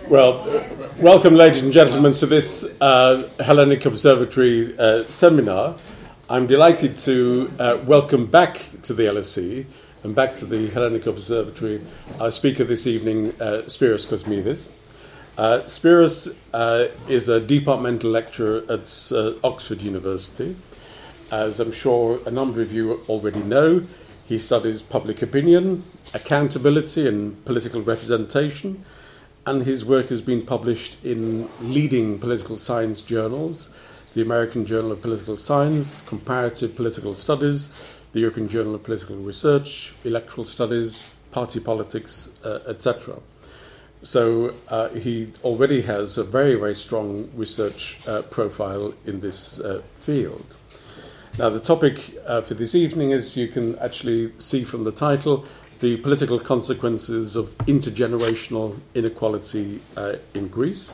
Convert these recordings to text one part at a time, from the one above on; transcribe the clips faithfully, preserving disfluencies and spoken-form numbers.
Well, uh, welcome, ladies and gentlemen, to this uh, Hellenic Observatory uh, seminar. I'm delighted to uh, welcome back to the L S E and back to the Hellenic Observatory our speaker this evening, uh, Spyros Kosmidis. Uh, Spyros uh, is a departmental lecturer at uh, Oxford University. As I'm sure a number of you already know, he studies public opinion, accountability and political representation, and his work has been published in leading political science journals, the American Journal of Political Science, Comparative Political Studies, the European Journal of Political Research, Electoral Studies, Party Politics, uh, et cetera. So uh, he already has a very, very strong research uh, profile in this uh, field. Now, the topic uh, for this evening, as you can actually see from the title, the political consequences of intergenerational inequality uh, in Greece.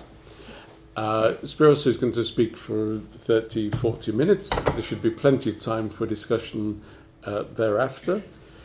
Uh, Spyros is going to speak for thirty, forty minutes. There should be plenty of time for discussion uh, thereafter.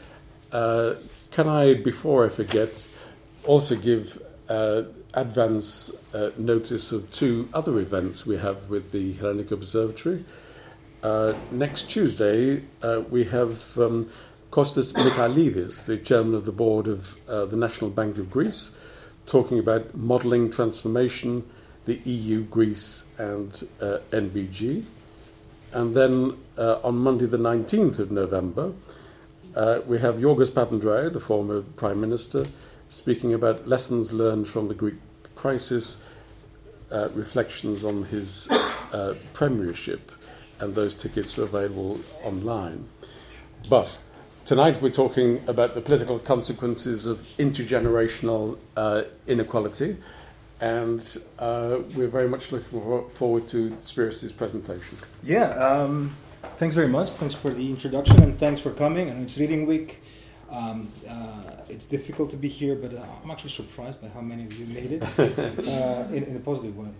Uh, can I, before I forget, also give uh, advance uh, notice of two other events we have with the Hellenic Observatory. Uh, next Tuesday, uh, we have um, Kostas Michailidis, the chairman of the board of uh, the National Bank of Greece, talking about modelling transformation, the E U, Greece, and uh, N B G. And then uh, on Monday, the nineteenth of November, uh, we have Yorgos Papandreou, the former prime minister, speaking about lessons learned from the Greek crisis, uh, reflections on his uh, premiership. And those tickets are available online. But tonight we're talking about the political consequences of intergenerational uh, inequality, and uh, we're very much looking forward to Spyros' presentation. Yeah, um, thanks very much. Thanks for the introduction, and thanks for coming. And it's Reading Week. Um, uh, it's difficult to be here, but uh, I'm actually surprised by how many of you made it uh, in, in a positive way.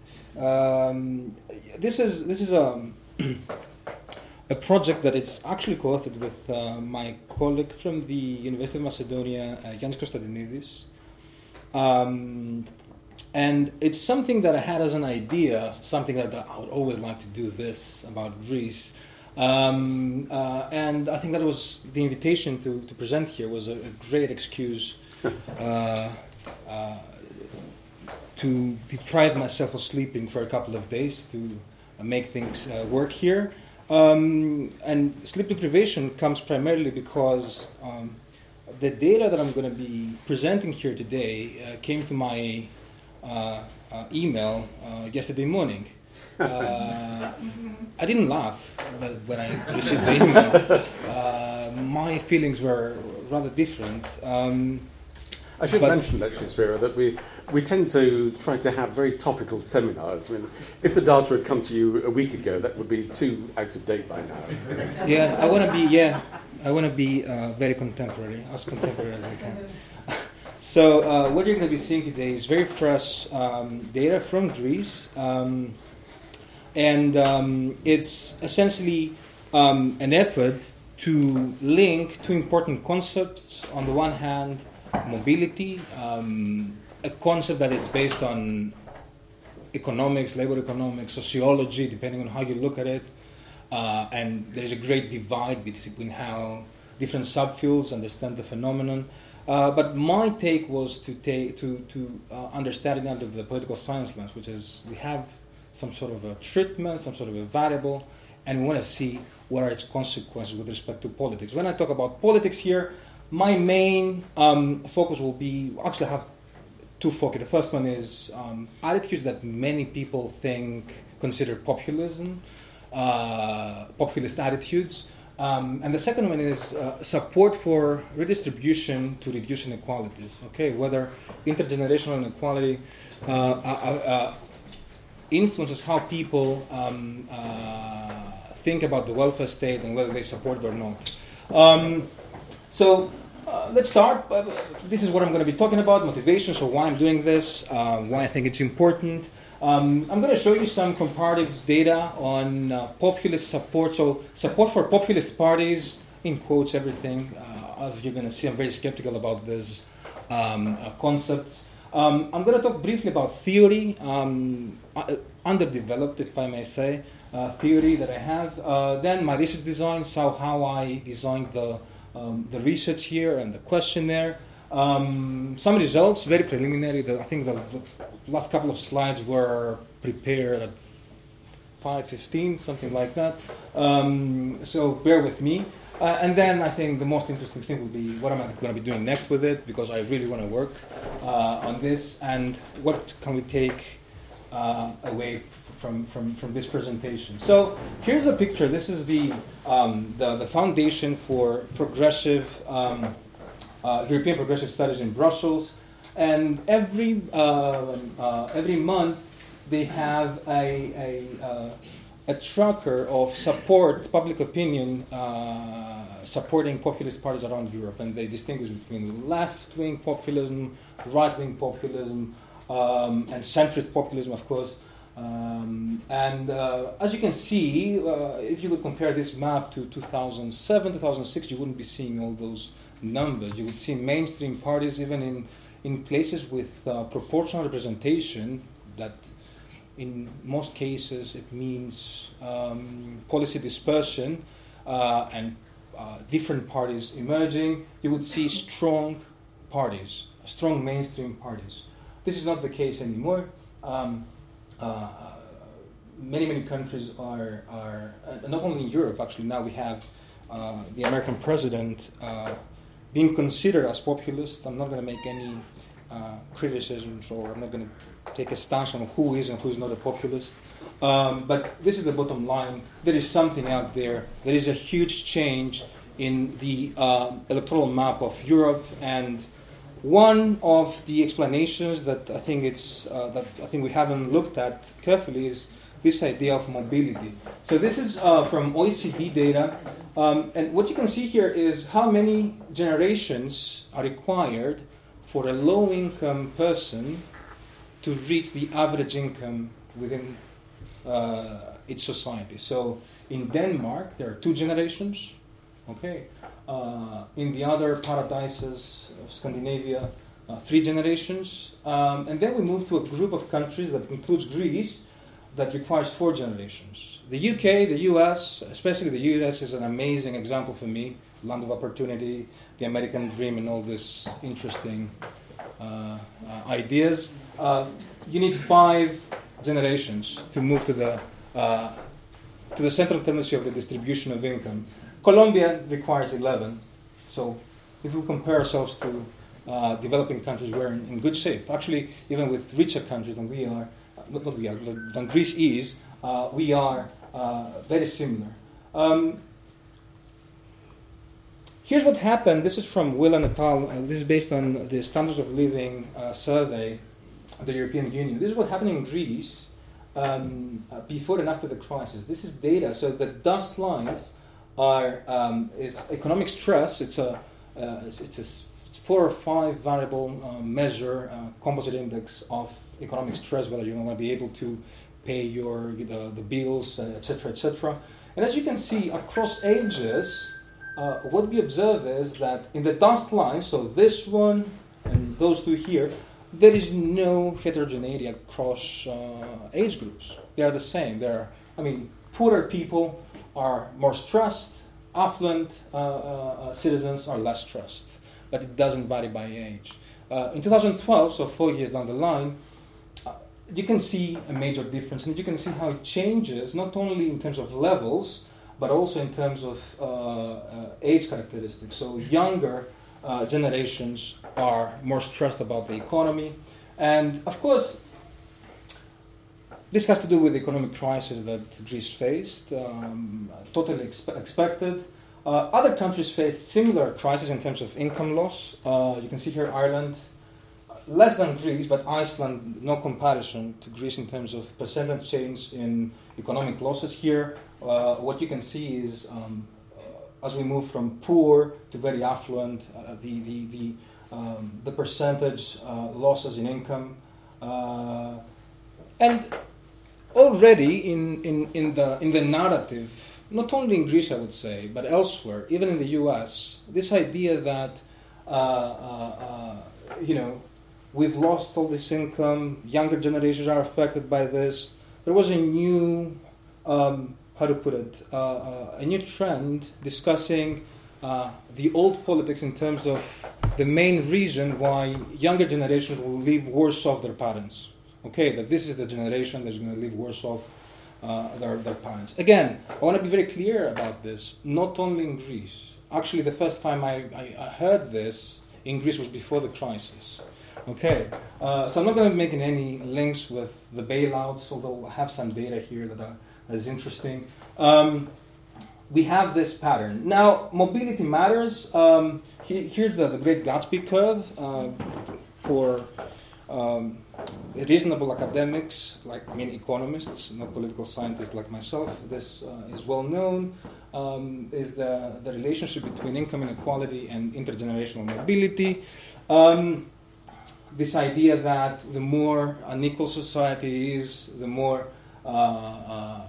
Um, this is this is a. Um, a project that it's actually co-authored with uh, my colleague from the University of Macedonia, uh, Yannis Konstantinidis. Um, and it's something that I had as an idea, something that I would always like to do this about Greece. Um, uh, and I think that was the invitation to, to present here was a, a great excuse uh, uh, to deprive myself of sleeping for a couple of days to make things uh, work here. Um, and sleep deprivation comes primarily because um, the data that I'm going to be presenting here today uh, came to my uh, uh, email uh, yesterday morning. Uh, I didn't laugh but when I received the email. Uh, my feelings were rather different. Um, I should but, mention, actually, Spyro, that we, we tend to try to have very topical seminars. I mean, if the data had come to you a week ago, that would be too out of date by now. Yeah, I want to be. Yeah, I want to be uh, very contemporary, as contemporary as I can. So, uh, what you're going to be seeing today is very fresh um, data from Greece, um, and um, it's essentially um, an effort to link two important concepts. On the one hand, mobility, um, a concept that is based on economics, labor economics, sociology, depending on how you look at it. Uh, and there is a great divide between how different subfields understand the phenomenon. Uh, but my take was to take to to uh, understand it under the political science lens, which is we have some sort of a treatment, some sort of a variable, and we want to see what are its consequences with respect to politics. When I talk about politics here, my main um, focus will be, actually I have two focus. The first one is um, attitudes that many people think, consider populism, uh, populist attitudes. Um, and the second one is uh, support for redistribution to reduce inequalities. Okay, whether intergenerational inequality uh, uh, uh, influences how people um, uh, think about the welfare state and whether they support it or not. Um, so, Uh, let's start. Uh, this is what I'm going to be talking about, motivation, so why I'm doing this, uh, why I think it's important. Um, I'm going to show you some comparative data on uh, populist support. So support for populist parties, in quotes, everything. Uh, as you're going to see, I'm very skeptical about these um, uh, concepts. Um, I'm going to talk briefly about theory, um, uh, underdeveloped, if I may say, uh, theory that I have. Uh, then my research design, so how I designed the um, the research here and the questionnaire. Um, some results, very preliminary. The, I think the, the last couple of slides were prepared at five fifteen, something like that. Um, so bear with me. Uh, and then I think the most interesting thing will be what am I going to be doing next with it, because I really want to work uh, on this, and what can we take uh, away f- from, from, from this presentation. So here's a picture. This is the, um, the, the Foundation for Progressive, um, uh, European Progressive Studies in Brussels. And every, uh, uh, every month they have a, a uh, a tracker of support, public opinion, uh, supporting populist parties around Europe, and they distinguish between left-wing populism, right-wing populism, um, and centrist populism, of course. Um, and uh, as you can see, uh, if you would compare this map to two thousand seven, two thousand six, you wouldn't be seeing all those numbers. You would see mainstream parties even in, in places with uh, proportional representation that in most cases, it means um, policy dispersion uh, and uh, different parties emerging. You would see strong parties, strong mainstream parties. This is not the case anymore. Um, uh, many, many countries are, are uh, not only in Europe, actually, now we have uh, the American president uh, being considered as populist. I'm not going to make any uh, criticisms, or I'm not going to take a stance on who is and who is not a populist. Um, but this is the bottom line. There is something out there. There is a huge change in the uh, electoral map of Europe, and one of the explanations that I think it's uh, that I think we haven't looked at carefully is this idea of mobility. So this is uh, from O E C D data, um, and what you can see here is how many generations are required for a low-income person to reach the average income within uh, its society. So in Denmark, there are two generations. Okay. Uh, in the other paradises of Scandinavia, uh, three generations. Um, and then we move to a group of countries that includes Greece that requires four generations. The U K, the U S, especially the U S is an amazing example for me. Land of opportunity, the American dream, and all this interesting uh, uh, ideas. Uh, you need five generations to move to the uh, to the central tendency of the distribution of income. Colombia requires eleven. So if we compare ourselves to uh, developing countries, we're in, in good shape. Actually, even with richer countries than we are, uh, not, not we are, than Greece is, uh, we are uh, very similar. Um, here's what happened. This is from Whelan et al. Uh, this is based on the Standards of Living uh, survey of the European Union. This is what happened in Greece um, uh, before and after the crisis. This is data. So the dust lines are um, is economic stress. It's a uh, it's, it's a four or five variable uh, measure, uh, composite index of economic stress, whether you're going to be able to pay your the, the bills, uh, et cetera, et cetera. And as you can see, across ages, uh, what we observe is that in the dust line, so this one and those two here, there is no heterogeneity across uh, age groups. They are the same. They are, I mean, poorer people are more stressed, affluent uh, uh, citizens are less stressed, but it doesn't vary by age. Uh, in two thousand twelve, so four years down the line, uh, you can see a major difference, and you can see how it changes, not only in terms of levels, but also in terms of uh, uh, age characteristics. So younger uh, generations are more stressed about the economy, and of course, this has to do with the economic crisis that Greece faced, um, totally expe- expected. Uh, other countries faced similar crises in terms of income loss. Uh, you can see here Ireland, less than Greece, but Iceland, no comparison to Greece in terms of percentage change in economic losses. Here, uh, what you can see is um, uh, as we move from poor to very affluent, uh, the, the, the, um, the percentage uh, losses in income. Uh, and already in, in, in, the, in the narrative, not only in Greece, I would say, but elsewhere, even in the U S, this idea that, uh, uh, uh, you know, we've lost all this income, younger generations are affected by this. There was a new, um, how to put it, uh, uh, a new trend discussing uh, the old politics in terms of the main reason why younger generations will live worse off their parents. Okay, that this is the generation that's going to live worse off uh, their, their parents. Again, I want to be very clear about this, not only in Greece. Actually, the first time I, I, I heard this in Greece was before the crisis. Okay, uh, so I'm not going to be making any links with the bailouts, although I have some data here that, are, that is interesting. Um, we have this pattern. Now, mobility matters. Um, he, here's the, the Great Gatsby curve uh, for um, reasonable academics, like I mean economists, not political scientists like myself. This uh, is well known. Um, is the, the relationship between income inequality and intergenerational mobility. Um, this idea that the more unequal society is, the more uh, uh,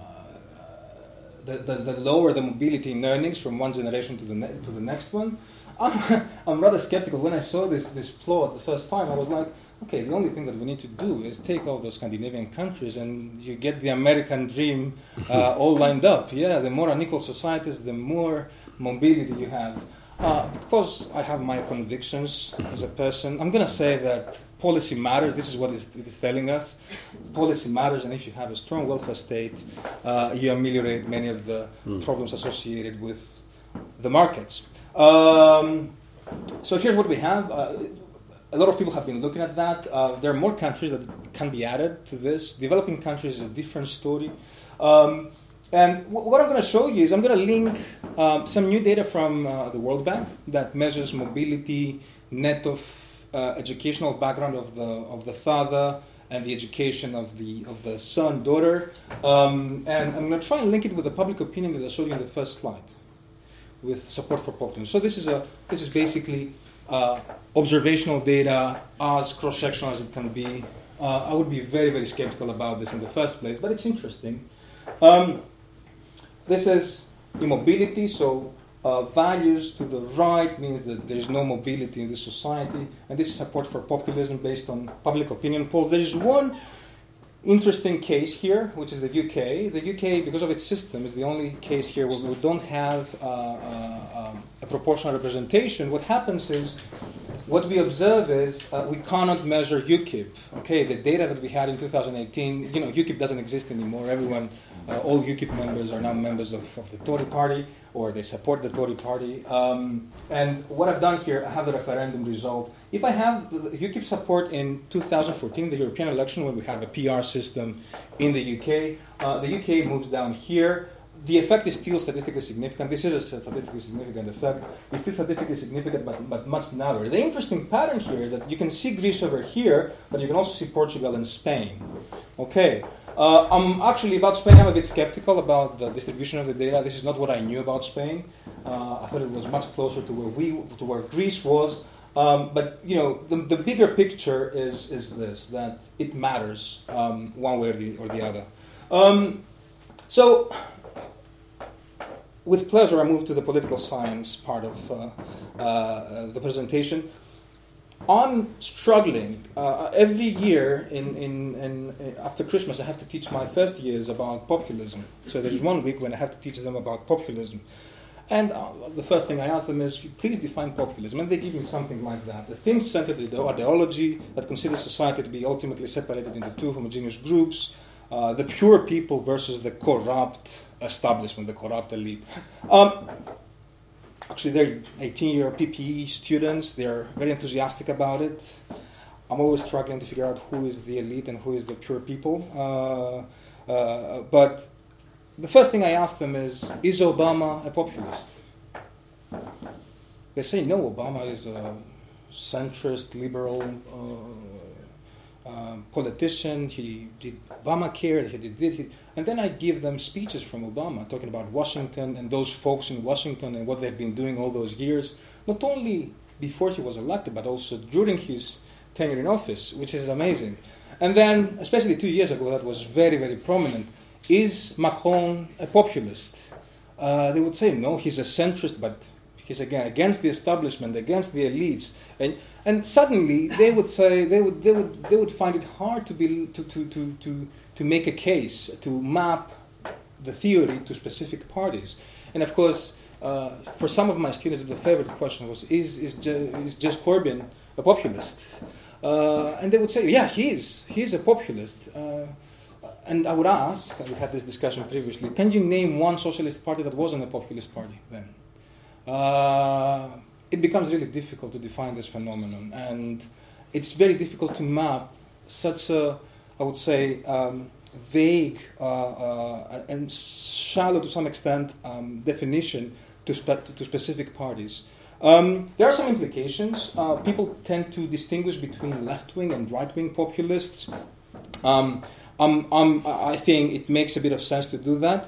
the, the, the lower the mobility in earnings from one generation to the ne- to the next one. I'm, I'm rather skeptical. When I saw this this plot the first time, I was like, okay, the only thing that we need to do is take all those Scandinavian countries and you get the American dream uh, all lined up. Yeah, the more unequal societies, the more mobility you have. Uh, because I have my convictions as a person, I'm going to say that policy matters. This is what it is telling us. Policy matters, and if you have a strong welfare state, uh, you ameliorate many of the mm. problems associated with the markets. Um, so here's what we have. Uh, a lot of people have been looking at that. Uh, there are more countries that can be added to this. Developing countries is a different story. Um, And what I'm going to show you is I'm going to link um, some new data from uh, the World Bank that measures mobility net of uh, educational background of the of the father and the education of the of the son daughter. Um, and I'm going to try and link it with the public opinion that I showed you in the first slide, with support for populism. So this is a this is basically uh, observational data as cross-sectional as it can be. Uh, I would be very very skeptical about this in the first place, but it's interesting. Um, This is immobility, so uh, values to the right means that there is no mobility in this society, and this is support for populism based on public opinion polls. There is one interesting case here, which is the U K. The U K, because of its system, is the only case here where we don't have uh, uh, um, a proportional representation. What happens is, what we observe is uh, we cannot measure UKIP. Okay, the data that we had in two thousand eighteen, you know, UKIP doesn't exist anymore. Everyone, uh, all UKIP members are now members of, of the Tory party, or they support the Tory party. Um, and what I've done here, I have the referendum result. If I have the, the UKIP support in two thousand fourteen, the European election, when we have a P R system in the U K, uh, the U K moves down here. The effect is still statistically significant. This is a statistically significant effect. It's still statistically significant, but, but much narrower. The interesting pattern here is that you can see Greece over here, but you can also see Portugal and Spain. Okay. Uh, I'm actually, about Spain, I'm a bit skeptical about the distribution of the data. This is not what I knew about Spain. Uh, I thought it was much closer to where we, to where Greece was. Um, but, you know, the, the bigger picture is, is this, that it matters um, one way or the, or the other. Um, so... With pleasure, I move to the political science part of uh, uh, the presentation. I'm struggling. Uh, every year in, in, in, after Christmas, I have to teach my first years about populism. So there's one week when I have to teach them about populism. And uh, the first thing I ask them is, please define populism. And they give me something like that. The thing-centered ideology that considers society to be ultimately separated into two homogeneous groups, uh, the pure people versus the corrupt establishment, the corrupt elite. Um, actually, they're eighteen-year P P E students. They're very enthusiastic about it. I'm always struggling to figure out who is the elite and who is the pure people. Uh, uh, but the first thing I ask them is, is Obama a populist? They say, no, Obama is a centrist, liberal uh, uh, politician. He did Obamacare, he did this. And then I give them speeches from Obama talking about Washington and those folks in Washington and what they've been doing all those years, not only before he was elected, but also during his tenure in office, which is amazing. And then, especially two years ago, that was very, very prominent. Is Macron a populist? Uh, they would say, no, he's a centrist, but he's, again, against the establishment, against the elites. And And suddenly they would say they would they would they would find it hard to be to to to to, to make a case, to map the theory to specific parties. And of course, uh, for some of my students, the favorite question was, is is, Je- is Jez Corbyn a populist? Uh, and they would say, yeah, he is. He is a populist. Uh, and I would ask, we had this discussion previously, can you name one socialist party that wasn't a populist party then? Uh, it becomes really difficult to define this phenomenon. And it's very difficult to map such a, I would say, um, vague uh, uh, and shallow to some extent um, definition to, spe- to specific parties. Um, there are some implications. Uh, people tend to distinguish between left-wing and right-wing populists. Um, um, um, I think it makes a bit of sense to do that.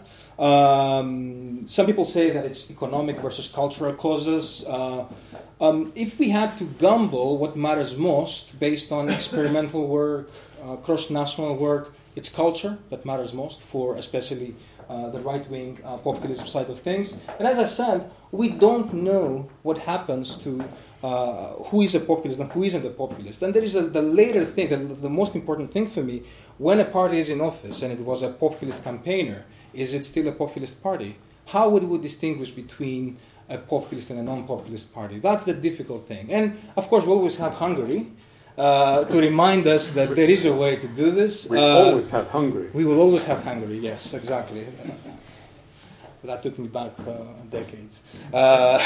Um, some people say that it's economic versus cultural causes. Uh, um, if we had to gamble what matters most based on experimental work, uh, cross-national work, it's culture that matters most for especially uh, the right-wing uh, populism side of things. And as I said, we don't know what happens to uh, who is a populist and who isn't a populist. And there is a, the later thing, the, the most important thing for me, when a party is in office and it was a populist campaigner, is it still a populist party? How would we distinguish between a populist and a non-populist party? That's the difficult thing. And of course, we always have Hungary uh, to remind us that there is a way to do this. We uh, always have Hungary. We will always have Hungary, yes, exactly. That took me back uh, decades. Uh,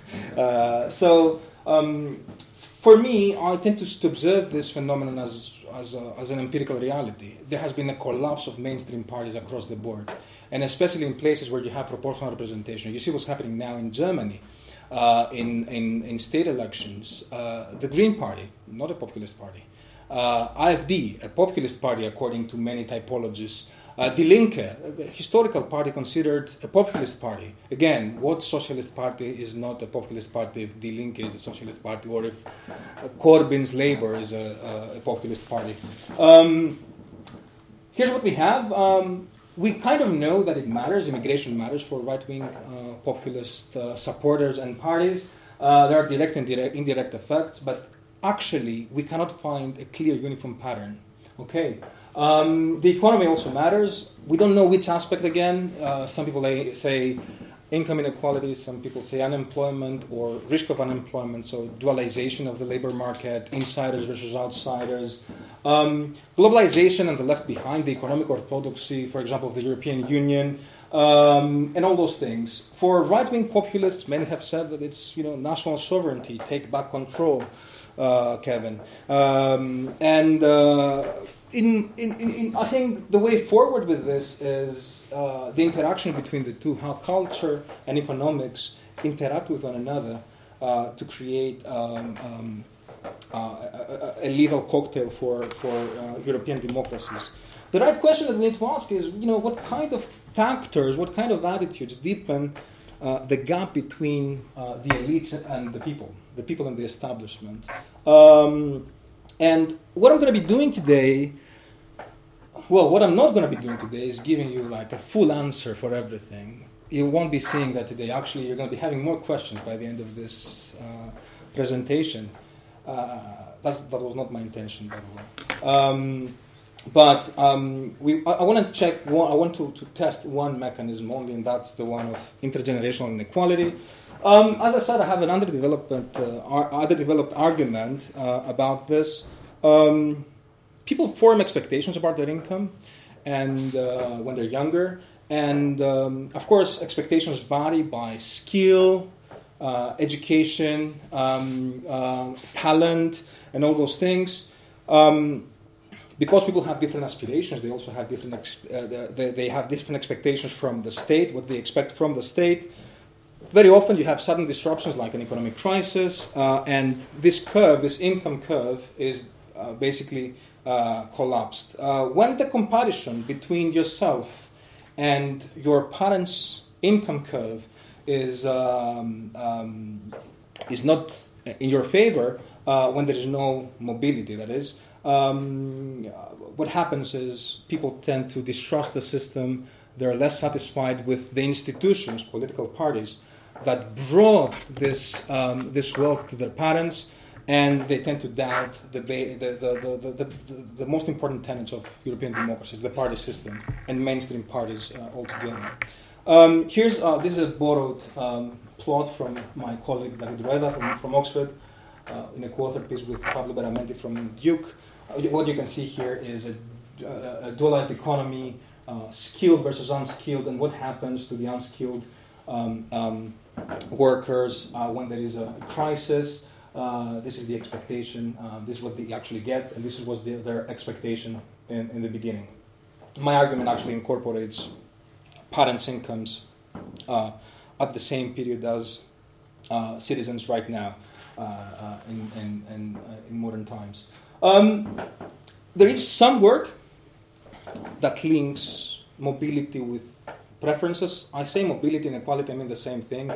uh, so, um, for me, I tend to, to observe this phenomenon as as, a, as an empirical reality. There has been a collapse of mainstream parties across the board, and especially in places where you have proportional representation. You see what's happening now in Germany, uh, in, in in state elections. Uh, the Green Party, not a populist party. Uh, AfD, a populist party according to many typologies. Uh, Die Linke, a historical party considered a populist party. Again, what socialist party is not a populist party if Die Linke is a socialist party, or if uh, Corbyn's Labour is a, a, a populist party? Um, here's what we have. Um, we kind of know that it matters, immigration matters for right-wing uh, populist uh, supporters and parties. Uh, there are direct and direct, indirect effects, but actually we cannot find a clear uniform pattern. Okay. Um, the economy also matters. We don't know which aspect again. Uh, some people say income inequality, some people say unemployment or risk of unemployment, so dualization of the labor market, insiders versus outsiders. Um, globalization and the left behind, the economic orthodoxy, for example, of the European Union, um, and all those things. For right-wing populists, many have said that it's, you know, national sovereignty, take back control, uh, Kevin. Um, and... Uh, In, in, in, I think the way forward with this is uh, the interaction between the two, how culture and economics interact with one another uh, to create um, um, uh, a, a lethal cocktail for, for uh, European democracies. The right question that we need to ask is, you know, what kind of factors, what kind of attitudes deepen uh, the gap between uh, the elites and the people, the people in the establishment. Um, And what I'm going to be doing today, well, what I'm not going to be doing today is giving you like a full answer for everything. You won't be seeing that today. Actually, you're going to be having more questions by the end of this uh, presentation. Uh, that's, that was not my intention, by the way. Um, but um, we, I, I want to check. One, I want to, to test one mechanism only, and that's the one of intergenerational inequality. Um, as I said, I have an underdeveloped, uh, ar- underdeveloped argument uh, about this. Um, people form expectations about their income, and uh, when they're younger, and um, of course, expectations vary by skill, uh, education, um, uh, talent, and all those things. Um, because people have different aspirations, they also have different. Ex- uh, they, they have different expectations from the state, what they expect from the state. Very often you have sudden disruptions like an economic crisis, uh, and this curve, this income curve, is uh, basically uh, collapsed. Uh, when the comparison between yourself and your parents' income curve is um, um, is not in your favor, uh, when there is no mobility, that is, um, what happens is people tend to distrust the system. They're less satisfied with the institutions, political parties, that brought this um, this wealth to their parents, and they tend to doubt the, ba- the, the, the, the, the, the, the most important tenets of European democracies, the party system, and mainstream parties uh, altogether. Um, here's uh, this is a borrowed um, plot from my colleague David Rueda from, from Oxford, uh, in a co-authored piece with Pablo Beramenti from Duke. Uh, what you can see here is a, a, a dualized economy, uh, skilled versus unskilled, and what happens to the unskilled um, um, workers uh, when there is a crisis. Uh, this is the expectation. Uh, this is what they actually get, and this was the, their expectation in, in the beginning. My argument actually incorporates parents' incomes uh, at the same period as uh, citizens right now uh, uh, in, in, in, uh, in modern times. Um, there is some work that links mobility with preferences. I say mobility and equality, I mean the same thing.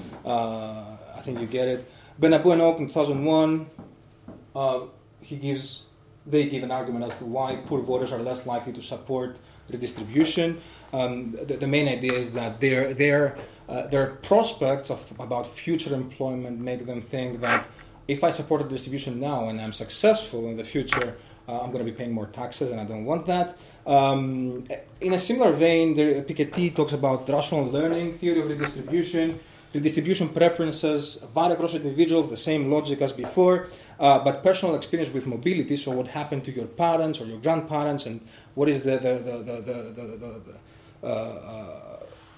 Uh, I think you get it. Benabou and Oak in two thousand one, uh, he gives, they give an argument as to why poor voters are less likely to support redistribution. Um, the, the main idea is that their their uh, their prospects of about future employment make them think that if I support a distribution now and I'm successful in the future, uh, I'm going to be paying more taxes, and I don't want that. Um, in a similar vein, the, Piketty talks about rational learning theory of redistribution. Redistribution preferences vary across individuals, the same logic as before, uh, but personal experience with mobility, so what happened to your parents or your grandparents, and what is the, the, the, the, the, the, the, the uh, uh,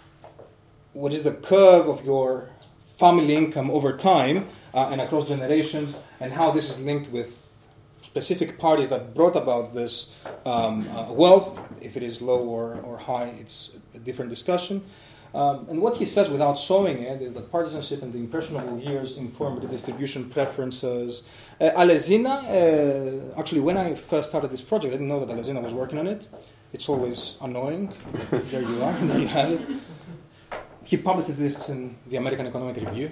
what is the curve of your family income over time uh, and across generations, and how this is linked with specific parties that brought about this um, uh, wealth. If it is low or, or high, it's a different discussion. Um, and what he says without showing it is that partisanship in the impressionable years informed redistribution preferences. Uh, Alesina, uh, actually, when I first started this project, I didn't know that Alesina was working on it. It's always annoying. There you are, there you have it. He publishes this in the American Economic Review.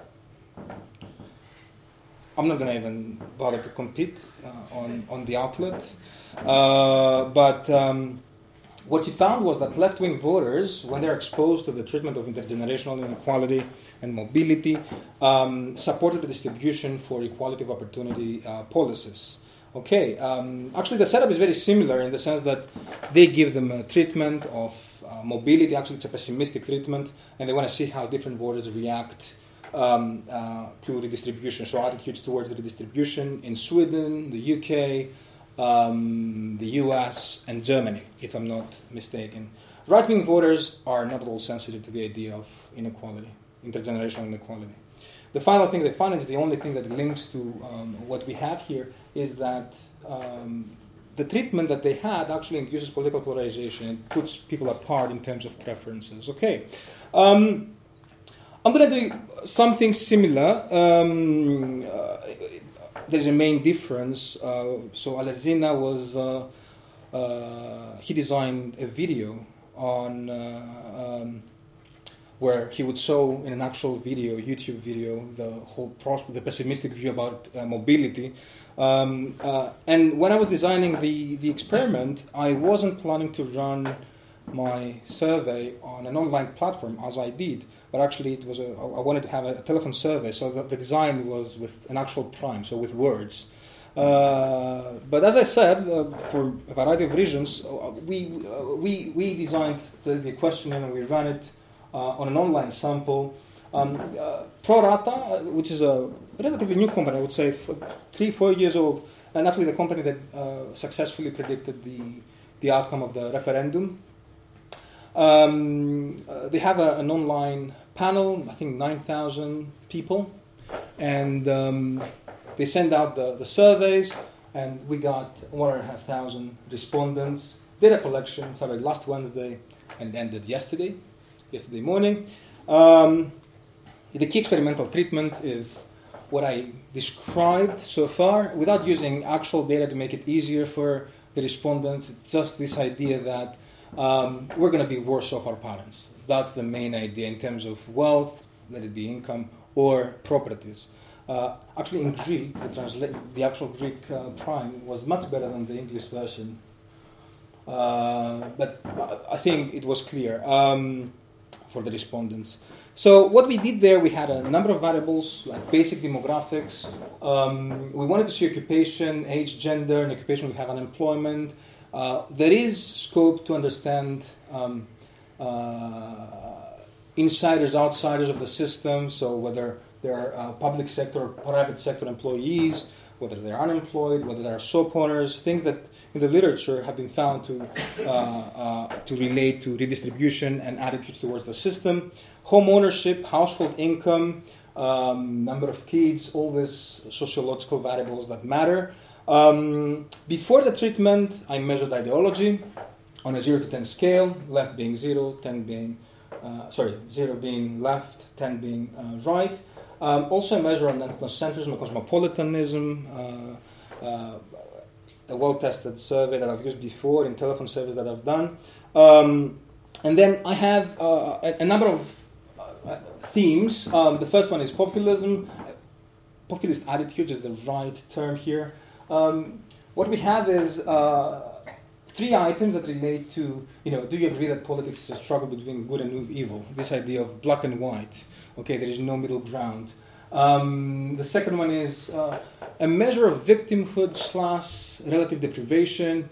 I'm not going to even bother to compete uh, on, on the outlet. Uh, but... Um, What he found was that left-wing voters, when they're exposed to the treatment of intergenerational inequality and mobility, um, supported the distribution for equality of opportunity uh, policies. Okay, um, actually the setup is very similar in the sense that they give them a treatment of uh, mobility. Actually, it's a pessimistic treatment, and they want to see how different voters react um, uh, to redistribution. So attitudes towards the redistribution in Sweden, the U K, Um, the U S and Germany, if I'm not mistaken. Right-wing voters are not at all sensitive to the idea of inequality, intergenerational inequality. The final thing they find is the only thing that links to um, what we have here is that um, the treatment that they had actually induces political polarization and puts people apart in terms of preferences. Okay. Um, I'm going to do something similar. Um, uh, There's a main difference. Uh, so Alesina was, uh, uh, he designed a video on uh, um, where he would show in an actual video, YouTube video, the whole pros- the pessimistic view about uh, mobility. Um, uh, and when I was designing the, the experiment, I wasn't planning to run my survey on an online platform as I did, but actually it was a, I wanted to have a, a telephone survey, so the, the design was with an actual prime, so with words. Uh, but as I said, uh, for a variety of reasons, uh, we, uh, we, we designed the, the questionnaire and we ran it uh, on an online sample. Um, uh, ProRata, uh, which is a relatively new company, I would say f- three, four years old, and actually the company that uh, successfully predicted the, the outcome of the referendum. Um, uh, they have a, an online panel, I think nine thousand people, and um, they send out the, the surveys, and we got one and a half thousand respondents. Data collection started last Wednesday and ended yesterday, yesterday morning. Um, the key experimental treatment is what I described so far, without using actual data to make it easier for the respondents. It's just this idea that Um, we're going to be worse off our parents. That's the main idea in terms of wealth, let it be income, or properties. Uh, actually, in Greek, the, transla- the actual Greek uh, prime was much better than the English version. Uh, but I think it was clear um, for the respondents. So what we did there, we had a number of variables like basic demographics. Um, we wanted to see occupation, age, gender, and occupation we have unemployment. Uh, there is scope to understand um, uh, insiders, outsiders of the system. So whether there are uh, public sector or private sector employees, whether they're unemployed, whether they're shop owners, things that in the literature have been found to uh, uh, to relate to redistribution and attitudes towards the system. Home ownership, household income, um, number of kids, all these sociological variables that matter. Um, before the treatment, I measured ideology on a zero to ten scale, left being zero, ten being, uh, sorry, zero being left, ten being uh, right. Um, also, I measure on ethnocentrism, cosmopolitanism, uh, uh, a well-tested survey that I've used before in telephone surveys that I've done. Um, and then I have uh, a, a number of uh, themes. Um, the first one is populism. Populist attitude is the right term here. Um, what we have is uh, three items that relate to, you know, do you agree that politics is a struggle between good and evil? This idea of black and white. Okay, there is no middle ground. Um, the second one is uh, a measure of victimhood slash relative deprivation.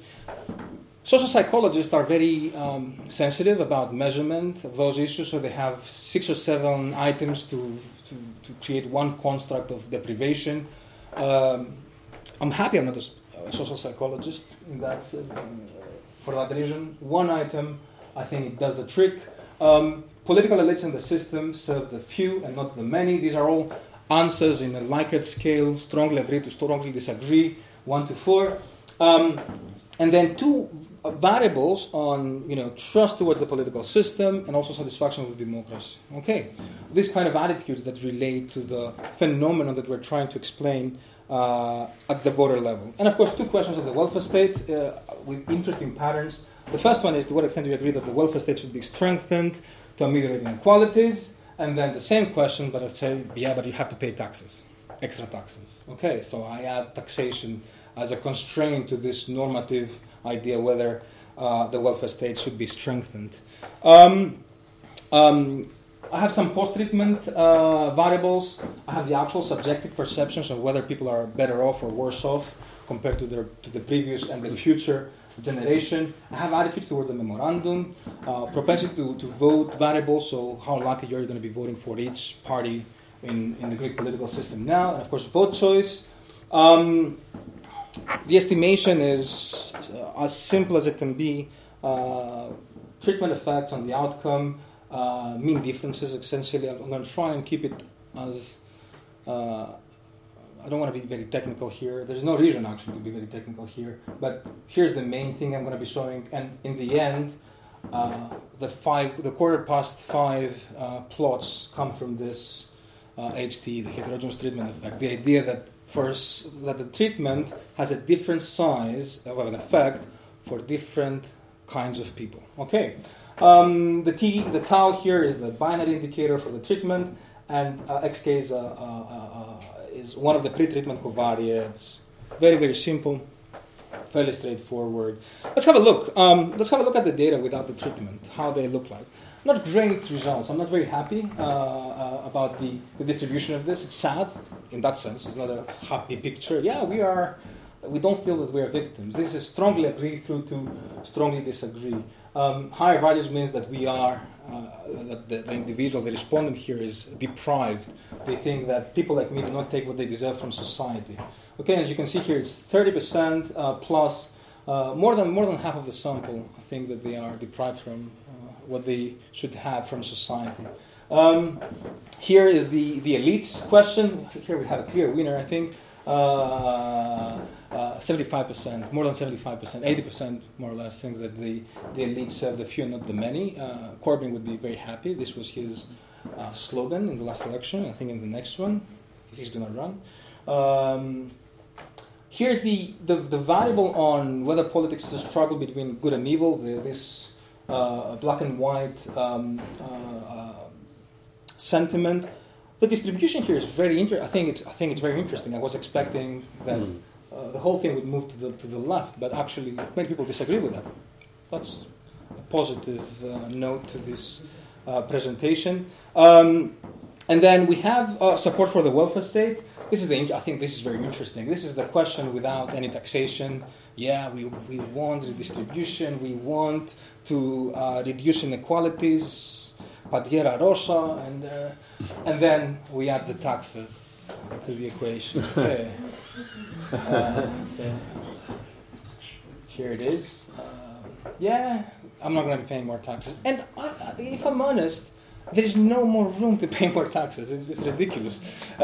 Social psychologists are very um, sensitive about measurement of those issues, so they have six or seven items to, to, to create one construct of deprivation. Um, I'm happy I'm not a social psychologist in that, uh, for that reason. One item, I think it does the trick. Um, political elites in the system serve the few and not the many. These are all answers in a Likert scale, strongly agree to strongly disagree, one to four. Um, and then two variables on, you know, trust towards the political system and also satisfaction with democracy. Okay, these kind of attitudes that relate to the phenomenon that we're trying to explain uh, at the voter level. And of course, two questions of the welfare state uh, with interesting patterns. The first one is, to what extent do you agree that the welfare state should be strengthened to ameliorate inequalities? And then the same question, but I'd say, yeah, but you have to pay taxes, extra taxes. Okay, so I add taxation as a constraint to this normative idea whether uh, the welfare state should be strengthened. Um, um, I have some post-treatment uh, variables. I have the actual subjective perceptions of whether people are better off or worse off compared to, their, to the previous and the future generation. I have attitudes toward the memorandum, uh, propensity to, to vote variables, so how likely you're going to be voting for each party in, in the Greek political system now, and of course vote choice. Um, the estimation is uh, as simple as it can be. Uh, treatment effects on the outcome, uh, mean differences essentially. I'm going to try and keep it as uh, I don't want to be very technical here. There's no reason actually to be very technical here. But here's the main thing I'm going to be showing. And in the end, uh, the five, the quarter past five uh, plots come from this uh, H T E, the heterogeneous treatment effects. The idea that first that the treatment has a different size of an effect for different kinds of people. Okay. Um, the T, the tau here is the binary indicator for the treatment, and uh, X K is a, a, a, a is one of the pre-treatment covariates. Very, very simple, fairly straightforward. Let's have a look. Um, let's have a look at the data without the treatment, how they look like. Not great results. I'm not very happy uh, uh, about the, the distribution of this. It's sad in that sense. It's not a happy picture. Yeah, we are. We don't feel that we are victims. This is strongly agree through to strongly disagree. Um, higher values means that we are, uh, that the, the individual, the respondent here is deprived. They think that people like me do not take what they deserve from society. Okay, as you can see here, it's thirty percent uh, plus, uh, more than more than half of the sample think that they are deprived from uh, what they should have from society. Um, here is the, the elites question. Here we have a clear winner, I think. Uh, uh, seventy-five percent, more than seventy-five percent, eighty percent more or less thinks that the, the elite serve the few and not the many. Uh, Corbyn would be very happy. This was his uh, slogan in the last election. I think in the next one, if he's going to run. Um, here's the, the, the variable on whether politics is a struggle between good and evil, the, this uh, black and white um, uh, uh, sentiment. The distribution here is very interesting. I think it's I think it's very interesting. I was expecting that mm. uh, the whole thing would move to the to the left, but actually many people disagree with that. That's a positive uh, note to this uh, presentation. Um, and then we have uh, support for the welfare state. This is the, I think this is very interesting. This is the question without any taxation. Yeah, we, we want redistribution. We want to uh, reduce inequalities, Padiera Rosa, and, uh, and then we add the taxes to the equation. Okay. Uh, so here it is. Uh, yeah, I'm not going to be paying more taxes. And I, if I'm honest, there is no more room to pay more taxes. It's, it's ridiculous.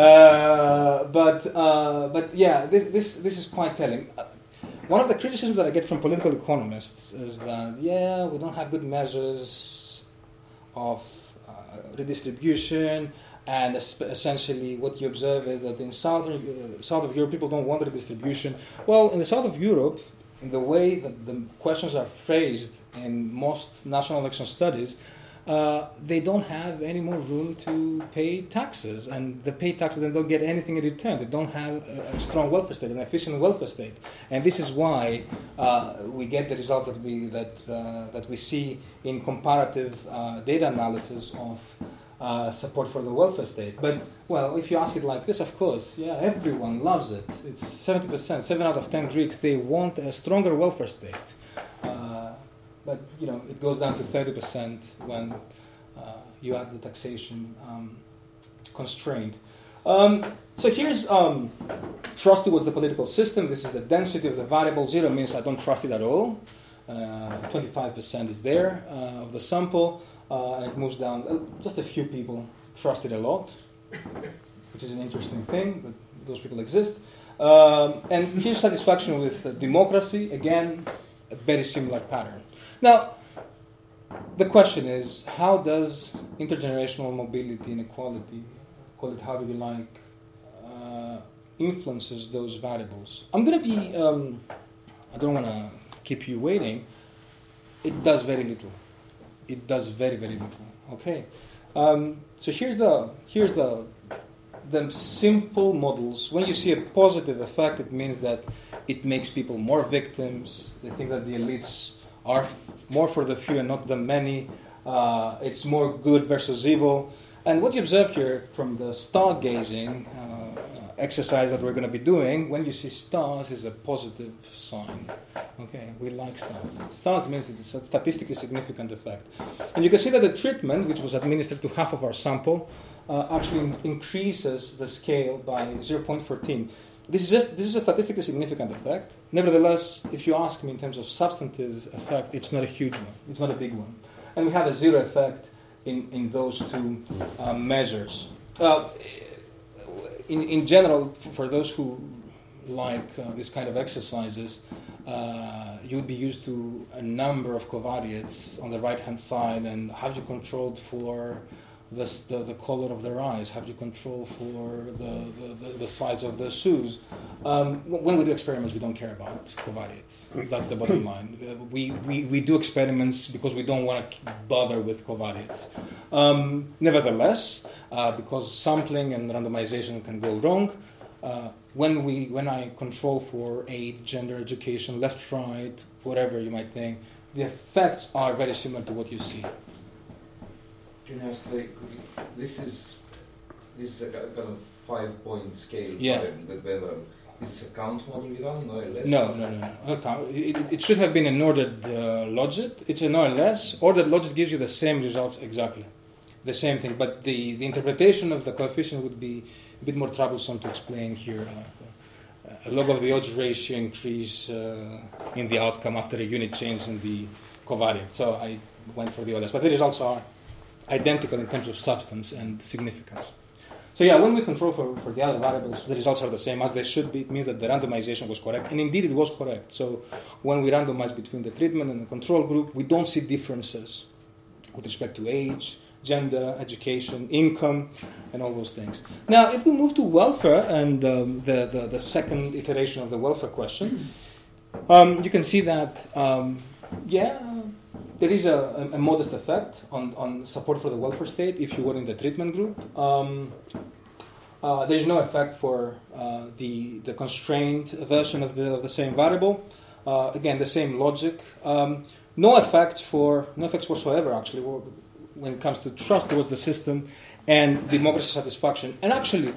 Uh, but uh, but yeah, this this this is quite telling. Uh, one of the criticisms that I get from political economists is that yeah, we don't have good measures of uh, redistribution, and es- essentially what you observe is that in southern uh, south of Europe people don't want redistribution. Well, in the south of Europe, in the way that the questions are phrased in most national election studies, uh, they don't have any more room to pay taxes, and they pay taxes and don't get anything in return. They don't have a, a strong welfare state, an efficient welfare state, and this is why uh, we get the results that we that uh, that we see in comparative uh, data analysis of uh, support for the welfare state. But well, if you ask it like this, of course, yeah, everyone loves it. It's seventy percent, seven out of ten Greeks, they want a stronger welfare state. Uh, But, you know, it goes down to thirty percent when uh, you add the taxation um, constraint. Um, so here's um, trust towards the political system. This is the density of the variable. Zero means I don't trust it at all. Uh, twenty-five percent is there uh, of the sample. Uh, and it moves down. Uh, just a few people trust it a lot, which is an interesting thing, that those people exist. Um, and here's satisfaction with uh, democracy. Again, a very similar pattern. Now, the question is, how does intergenerational mobility, inequality, call it however you like, uh, influences those variables? I'm going to be, um, I don't want to keep you waiting. It does very little. It does very, very little. Okay. Um, so here's the here's the the simple models. When you see a positive effect, it means that it makes people more victims. They think that the elites are f- more for the few and not the many. Uh, it's more good versus evil. And what you observe here from the stargazing uh, exercise that we're going to be doing, when you see stars, is a positive sign. Okay, we like stars. Stars means it's a statistically significant effect. And you can see that the treatment, which was administered to half of our sample, uh, actually in- increases the scale by zero point one four. This is just this is a statistically significant effect. Nevertheless, if you ask me in terms of substantive effect, it's not a huge one. It's not a big one. And we have a zero effect in, in those two uh, measures. Uh, in, in general, f- for those who like uh, this kind of exercises, uh, you would be used to a number of covariates on the right-hand side, and have you controlled for The, the, the color of their eyes? Have you control for the, the, the, the size of their shoes? Um, when we do experiments, we don't care about covariates. That's the bottom line. Uh, we, we, we do experiments because we don't want to bother with covariates. Um, nevertheless, uh, because sampling and randomization can go wrong, uh, when we when I control for age, gender, education, left, right, whatever you might think, the effects are very similar to what you see. Can I ask, like, this is this is a kind of five-point scale Yeah. pattern that whether is this a count model you run, no less? No, no, no, no. Okay. It, it should have been an ordered uh, logit. It's a no less. Ordered logit gives you the same results exactly, the same thing. But the, the interpretation of the coefficient would be a bit more troublesome to explain here. Uh, a log of the odds ratio increase uh, in the outcome after a unit change in the covariate. So I went for the others, but the results are identical in terms of substance and significance. So yeah, when we control for, for the other variables, the results are the same as they should be. It means that the randomization was correct, and indeed it was correct. So when we randomize between the treatment and the control group, we don't see differences with respect to age, gender, education, income, and all those things. Now, if we move to welfare and um, the, the, the second iteration of the welfare question, um, you can see that, um, yeah, there is a, a modest effect on, on support for the welfare state if you were in the treatment group. Um, uh, there is no effect for uh, the, the constrained version of the, of the same variable. Uh, again, the same logic. Um, no effects for no effects whatsoever. Actually, when it comes to trust towards the system and democracy satisfaction. And actually,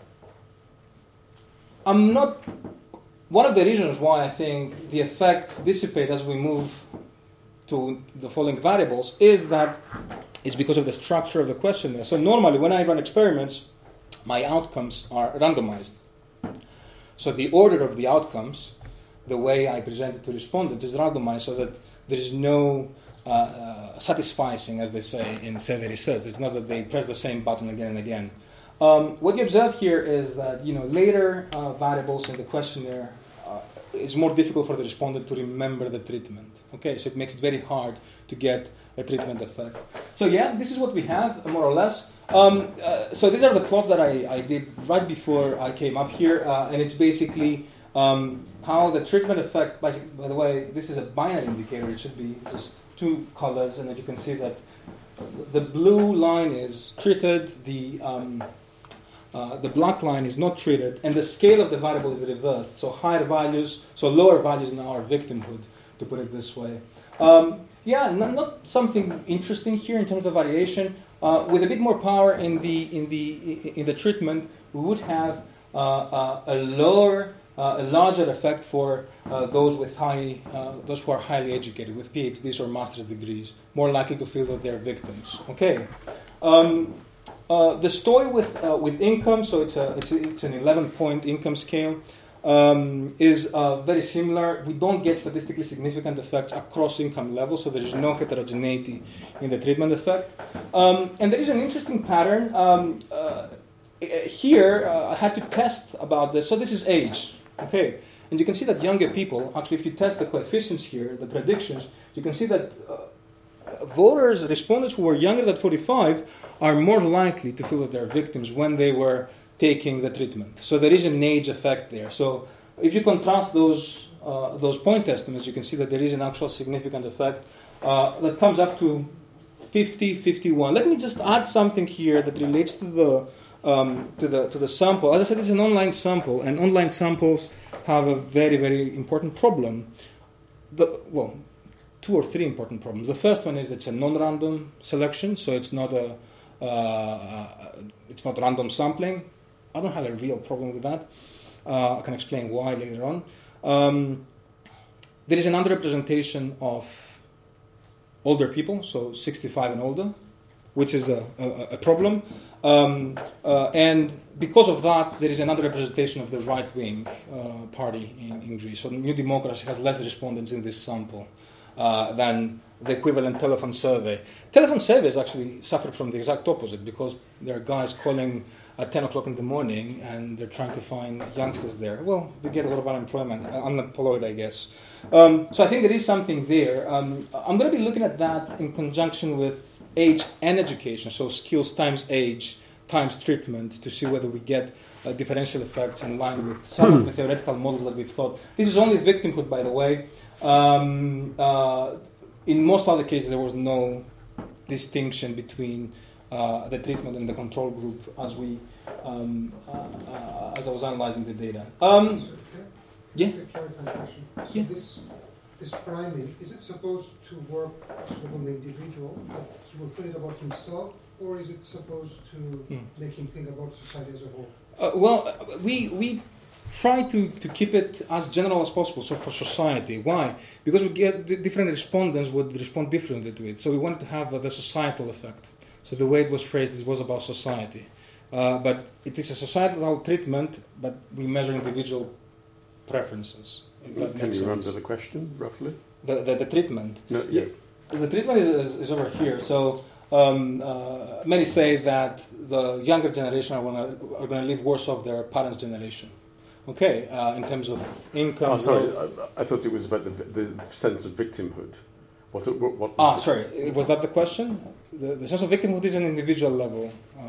I'm not... One of the reasons why I think the effects dissipate as we move to the following variables is that it's because of the structure of the questionnaire. So normally when I run experiments, my outcomes are randomized. So the order of the outcomes, the way I present it to respondents, is randomized so that there is no uh, uh, satisficing, as they say in survey research. It's not that they press the same button again and again. Um, what you observe here is that you know later uh, variables in the questionnaire, uh, it's more difficult for the respondent to remember the treatment. Okay, so it makes it very hard to get a treatment effect. So yeah, this is what we have, more or less. Um, uh, so these are the plots that I, I did right before I came up here, uh, and it's basically um, how the treatment effect, by, by the way, this is a binary indicator, it should be just two colors, and then you can see that the blue line is treated, the um, uh, the black line is not treated, and the scale of the variable is reversed. So higher values, so lower values now are victimhood, to put it this way. Um, yeah, not, not something interesting here in terms of variation. Uh, with a bit more power in the in the in the treatment, we would have uh, uh, a lower, uh, a larger effect for uh, those with high, uh, those who are highly educated with PhDs or master's degrees, more likely to feel that they're victims. Okay, um, uh, the story with uh, with income, so it's a it's, a, it's an eleven point income scale. Um, is uh, very similar. We don't get statistically significant effects across income levels, so there is no heterogeneity in the treatment effect. Um, and there is an interesting pattern. Um, uh, here, uh, I had to test about this. So this is age, okay? And you can see that younger people, actually if you test the coefficients here, the predictions, you can see that uh, voters, respondents who were younger than forty-five are more likely to feel that they're victims when they were taking the treatment. So there is an age effect there. So if you contrast those uh, those point estimates, you can see that there is an actual significant effect uh, that comes up to fifty, fifty-one. Let me just add something here that relates to the um, to the to the sample. As I said, it's an online sample, and online samples have a very very important problem. The, well, two or three important problems. The first one is it's a non-random selection, so it's not a uh, it's not random sampling. I don't have a real problem with that. Uh, I can explain why later on. Um, there is an underrepresentation of older people, so sixty-five and older, which is a, a, a problem. Um, uh, and because of that, there is an underrepresentation of the right-wing uh, party in, in Greece. So New Democracy has less respondents in this sample uh, than the equivalent telephone survey. Telephone surveys actually suffered from the exact opposite because there are guys calling at ten o'clock in the morning and they're trying to find youngsters there. Well, they get a lot of unemployment, unemployed, I guess. Um, so I think there is something there. Um, I'm going to be looking at that in conjunction with age and education, so skills times age times treatment, to see whether we get uh, differential effects in line with some of the theoretical models that we've thought. This is only victimhood, by the way. Um, uh, in most other cases, there was no distinction between uh, the treatment and the control group as we um, uh, uh, as I was analyzing the data. Um, Sorry, yeah. Just a clarifying question. So Yeah. this this priming, is it supposed to work sort of on the individual, that he will feel it about himself, or is it supposed to Hmm. make him think about society as a whole? Uh, well, uh, we we try to, to keep it as general as possible, so for society. Why? Because we get d- different respondents would respond differently to it. So we wanted to have uh, the societal effect. So the way it was phrased, it was about society. Uh, but it is a societal treatment, but we measure individual preferences. If that Can makes you sense. remember the question, roughly? The, the, the treatment. No, yes. The treatment is, is, is over here. So um, uh, many say that the younger generation are going to are going to live worse off their parents' generation. Okay, uh, in terms of income. Oh, sorry, wealth. I, I thought it was about the, the sense of victimhood. What, what, what was Ah, the- sorry. Was that the question? The, the sense of victimhood is an individual level. Uh,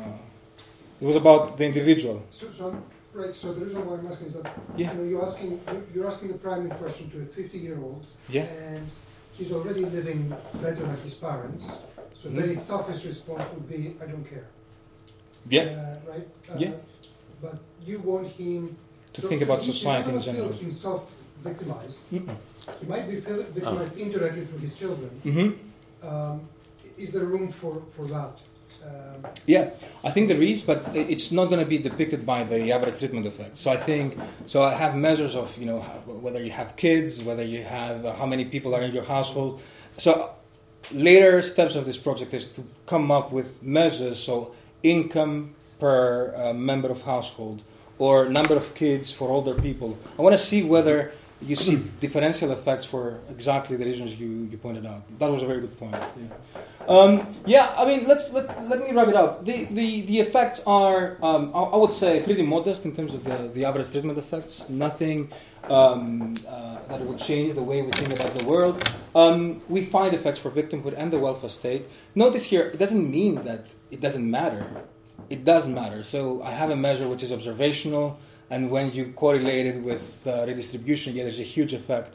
it was about the individual. So, so I'm- right. So the reason why I'm asking is that Yeah. you know, you're asking you're asking the priming question to a fifty-year-old, Yeah. and he's already living better than his parents. So Mhm. very selfish response would be, "I don't care." Yeah. Uh, right. Uh, Yeah. But you want him To so- think so about he- society in he's not general. feel himself victimized. Mm-mm. He might be feel victimized indirectly through his children. Mm-hmm. Um, is there room for, for that? Um, Yeah, I think there is, but it's not going to be depicted by the average treatment effect. So I think, so I have measures of, you know, whether you have kids, whether you have, uh, how many people are in your household. So later steps of this project is to come up with measures, so income per uh, member of household or number of kids for older people. I want to see whether you see differential effects for exactly the reasons you, you pointed out. That was a very good point. Yeah, um, yeah I mean, let's let, let me wrap it up. The the, the effects are, um, I, I would say, pretty modest in terms of the, the average treatment effects. Nothing um, uh, that would change the way we think about the world. Um, we find effects for victimhood and the welfare state. Notice here, it doesn't mean that it doesn't matter. It does matter. So I have a measure which is observational, and when you correlate it with uh, redistribution, yeah, there's a huge effect.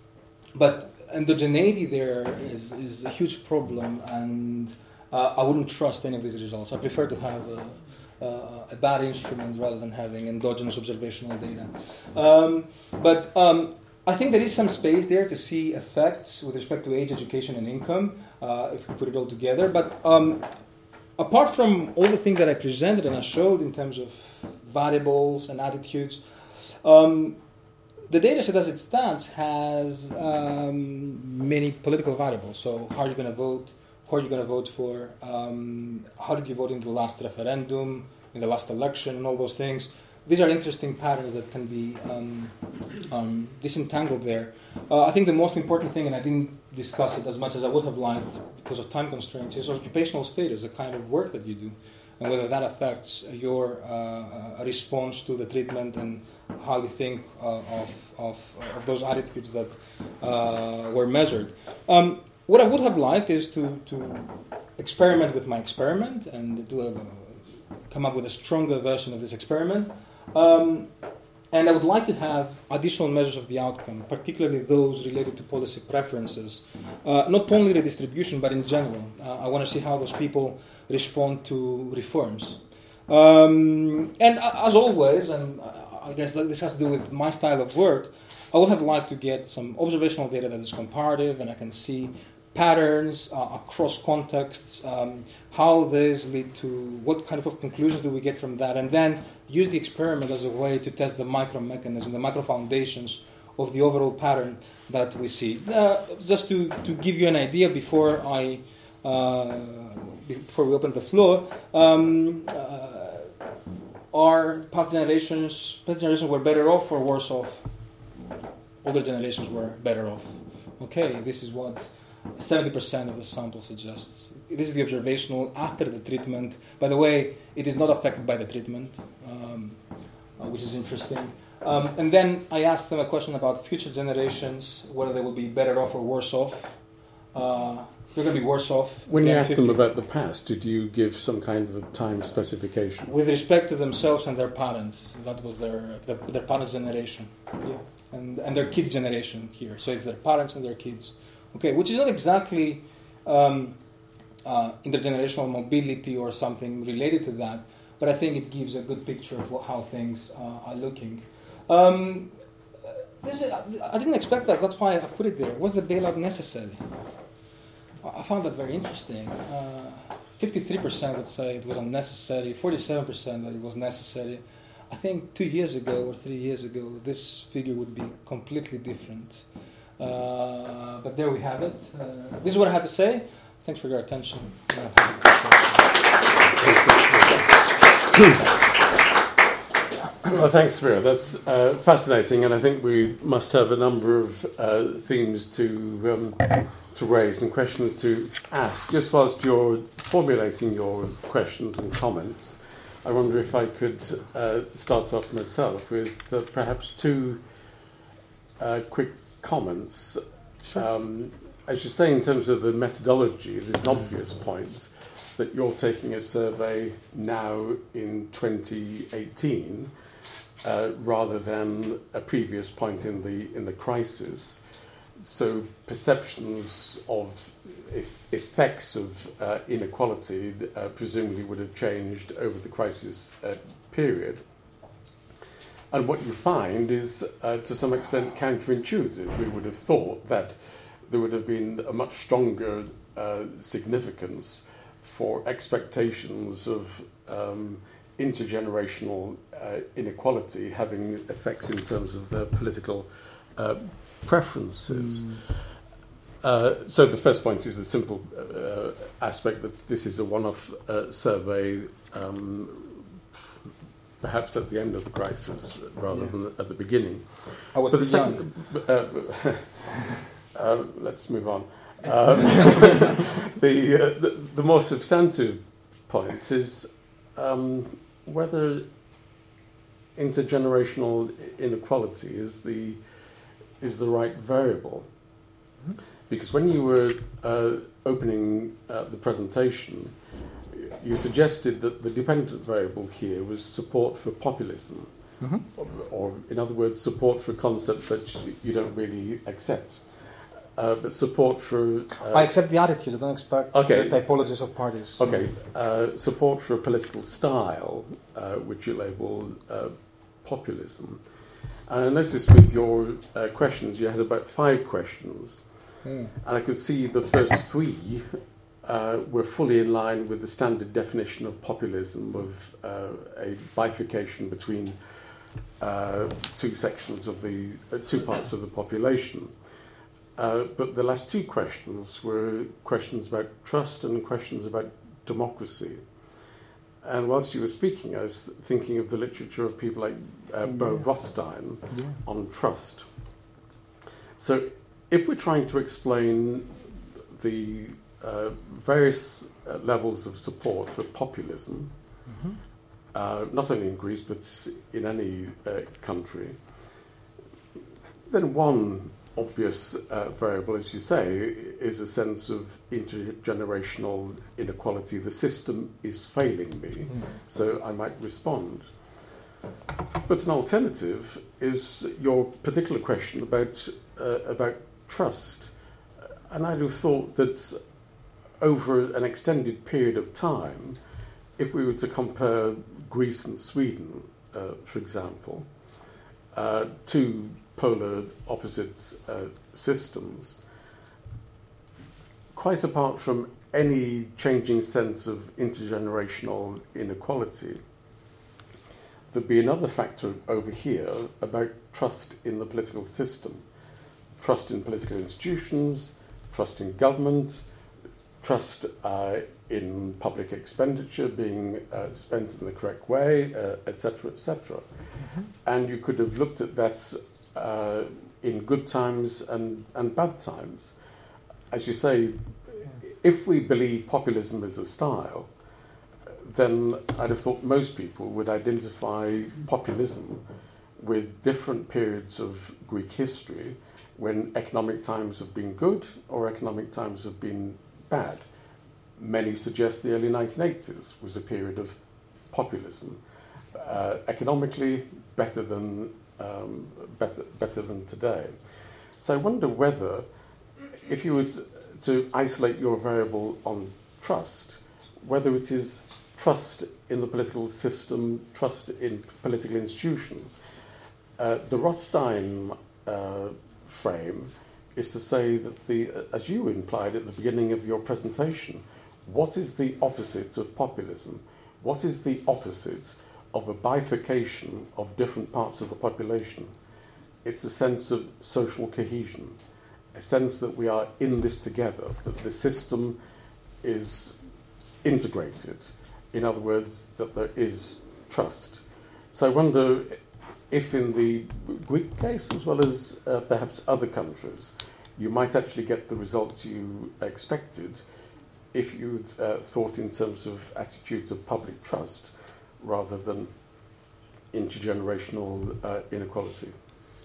But endogeneity there is, is a huge problem, and uh, I wouldn't trust any of these results. I prefer to have a, a, a bad instrument rather than having endogenous observational data. Um, but um, I think there is some space there to see effects with respect to age, education, and income, uh, if we put it all together. But um, apart from all the things that I presented and I showed in terms of variables and attitudes, um, the data set as it stands has um, many political variables. So how are you going to vote? Who are you going to vote for? Um, how did you vote in the last referendum, in the last election, and all those things? These are interesting patterns that can be um, um, disentangled there. Uh, I think the most important thing, and I didn't discuss it as much as I would have liked because of time constraints, is occupational status, the kind of work that you do, and whether that affects your uh, response to the treatment and how you think uh, of, of, of those attitudes that uh, were measured. Um, what I would have liked is to, to experiment with my experiment and do a, come up with a stronger version of this experiment. Um, and I would like to have additional measures of the outcome, particularly those related to policy preferences. Uh, not only redistribution, but in general. Uh, I want to see how those people respond to reforms. Um, and uh, as always, and I guess this has to do with my style of work, I would have liked to get some observational data that is comparative, and I can see patterns uh, across contexts, um, how these lead to what kind of conclusions do we get from that, and then use the experiment as a way to test the micro mechanism, the micro foundations of the overall pattern that we see. Uh, just to, to give you an idea before I uh, before we open the floor, um, uh, our past generations past generations were better off or worse off? Older generations were better off. Okay, this is what seventy percent of the sample suggests. This is the observational after the treatment. By the way, it is not affected by the treatment, um, uh, which is interesting. Um, and then I asked them a question about future generations, whether they will be better off or worse off. Uh, they're going to be worse off. When you asked them about the past, did you give some kind of a time specification? With respect to themselves and their parents. That was their their, their parents' generation. Yeah. And, and their kids' generation here. So it's their parents and their kids. Okay, which is not exactly um, uh, intergenerational mobility or something related to that, but I think it gives a good picture of what, how things uh, are looking. Um, this is, I didn't expect that. That's why I put it there. Was the bailout necessary? I found that very interesting. Uh, fifty-three percent would say it was unnecessary. forty-seven percent that it was necessary. I think two years ago or three years ago, this figure would be completely different. Uh, but there we have it. Uh, this is what I had to say. Thanks for your attention. Well, thanks, Vera. That's uh, fascinating, and I think we must have a number of uh, themes to um, to raise and questions to ask. Just whilst you're formulating your questions and comments, I wonder if I could uh, start off myself with uh, perhaps two uh, quick comments. Sure. Um, as you say, in terms of the methodology, there's an obvious point that you're taking a survey now in twenty eighteen uh, rather than a previous point in the in the crisis. So perceptions of if effects of uh, inequality uh, presumably would have changed over the crisis uh, period. And what you find is, uh, to some extent, counterintuitive. We would have thought that there would have been a much stronger uh, significance for expectations of um, intergenerational uh, inequality having effects in terms of their political uh, preferences. Mm. Uh, so the first point is the simple uh, aspect that this is a one-off uh, survey, um, perhaps at the end of the crisis rather yeah. than at the beginning. I was but too the second, young. Uh, uh, let's move on. Um, the, uh, the the more substantive point is um, whether intergenerational inequality is the is the right variable. Mm-hmm. Because when you were uh, opening uh, the presentation, you suggested that the dependent variable here was support for populism, mm-hmm. or, or, in other words, support for a concept that you don't really accept, uh, but support for... Uh, I accept the attitudes, I don't expect okay. the typologies of parties. Okay, uh, support for a political style, uh, which you label uh, populism. And I noticed with your uh, questions, you had about five questions. Mm. And I could see the first three uh, were fully in line with the standard definition of populism, of uh, a bifurcation between uh, two sections of the, uh, two parts of the population. Uh, but the last two questions were questions about trust and questions about democracy. And whilst you were speaking, I was thinking of the literature of people like uh, yeah. Bo Rothstein yeah. on trust. So if we're trying to explain the uh, various uh, levels of support for populism, mm-hmm. uh, not only in Greece but in any uh, country, then one obvious uh, variable, as you say, is a sense of intergenerational inequality. The system is failing me, mm-hmm. so I might respond. But an alternative is your particular question about uh, about trust. And I'd have thought that over an extended period of time, if we were to compare Greece and Sweden, uh, for example, uh, two polar opposite uh, systems, quite apart from any changing sense of intergenerational inequality, there'd be another factor over here about trust in the political system. Trust in political institutions, trust in government, trust uh, in public expenditure being uh, spent in the correct way, uh, et cetera, et cetera. Mm-hmm. And you could have looked at that uh, in good times and, and bad times. As you say, if we believe populism is a style, then I'd have thought most people would identify populism with different periods of Greek history when economic times have been good or economic times have been bad. Many suggest the early nineteen eighties was a period of populism. Uh, economically, better than, um, better, better than today. So I wonder whether, if you were to, to isolate your variable on trust, whether it is trust in the political system, trust in political institutions. Uh, the Rothstein uh, frame is to say that, the, as you implied at the beginning of your presentation, what is the opposite of populism? What is the opposite of a bifurcation of different parts of the population? It's a sense of social cohesion, a sense that we are in this together, that the system is integrated. In other words, that there is trust. So I wonder if in the Greek case, as well as uh, perhaps other countries, you might actually get the results you expected if you uh, thought in terms of attitudes of public trust rather than intergenerational uh, inequality.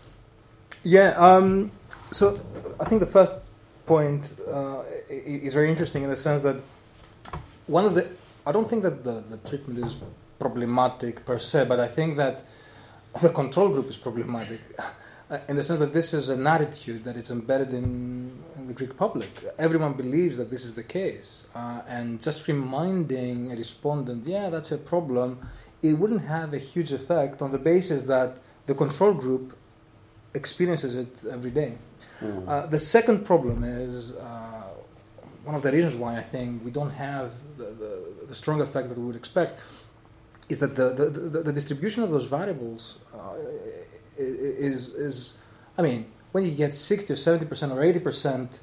Yeah, um, so I think the first point uh, is very interesting in the sense that one of the, I don't think that the, the treatment is problematic per se, but I think that the control group is problematic in the sense that this is an attitude that is embedded in, in the Greek public. Everyone believes that this is the case, uh, and just reminding a respondent, yeah, that's a problem, it wouldn't have a huge effect on the basis that the control group experiences it every day. Mm. Uh, the second problem is, uh, one of the reasons why I think we don't have the, the, the strong effects that we would expect is that the, the, the, the distribution of those variables uh, is, is, I mean, when you get sixty or seventy percent or eighty percent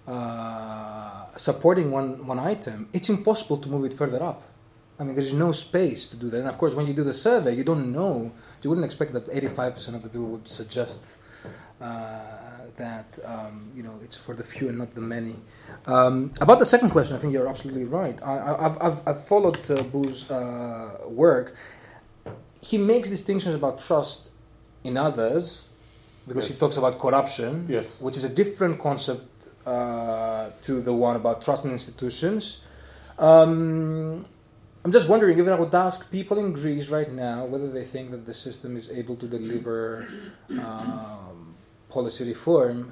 uh, supporting one, one item, it's impossible to move it further up. I mean, there's no space to do that. And of course, when you do the survey, you don't know, you wouldn't expect that eighty-five percent of the people would suggest uh, that, um, you know, it's for the few and not the many. Um, about the second question, I think you're absolutely right. I, I've, I've, I've followed uh, Boo's uh, work. He makes distinctions about trust in others, because yes. he talks about corruption, yes. which is a different concept uh, to the one about trust in institutions. Um, I'm just wondering if I would ask people in Greece right now whether they think that the system is able to deliver um, policy reform.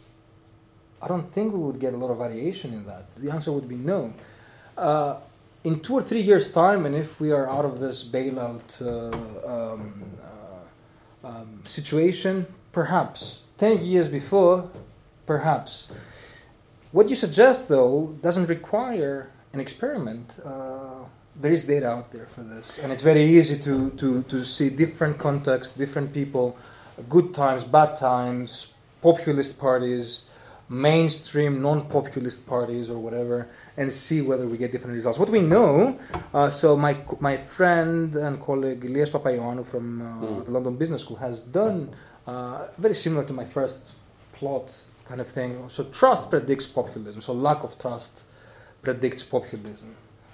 I don't think we would get a lot of variation in that. The answer would be no. Uh, in two or three years' time, and if we are out of this bailout uh, um, uh, um, situation, perhaps. Ten years before, perhaps. What you suggest, though, doesn't require an experiment. Uh, there is data out there for this, and it's very easy to, to, to see different contexts, different people, good times, bad times, populist parties, mainstream non-populist parties or whatever, and see whether we get different results. What we know, uh, so my my friend and colleague Elias Papaioannou from uh, mm. the London Business School has done uh, very similar to my first plot kind of thing. So trust predicts populism, so lack of trust predicts populism.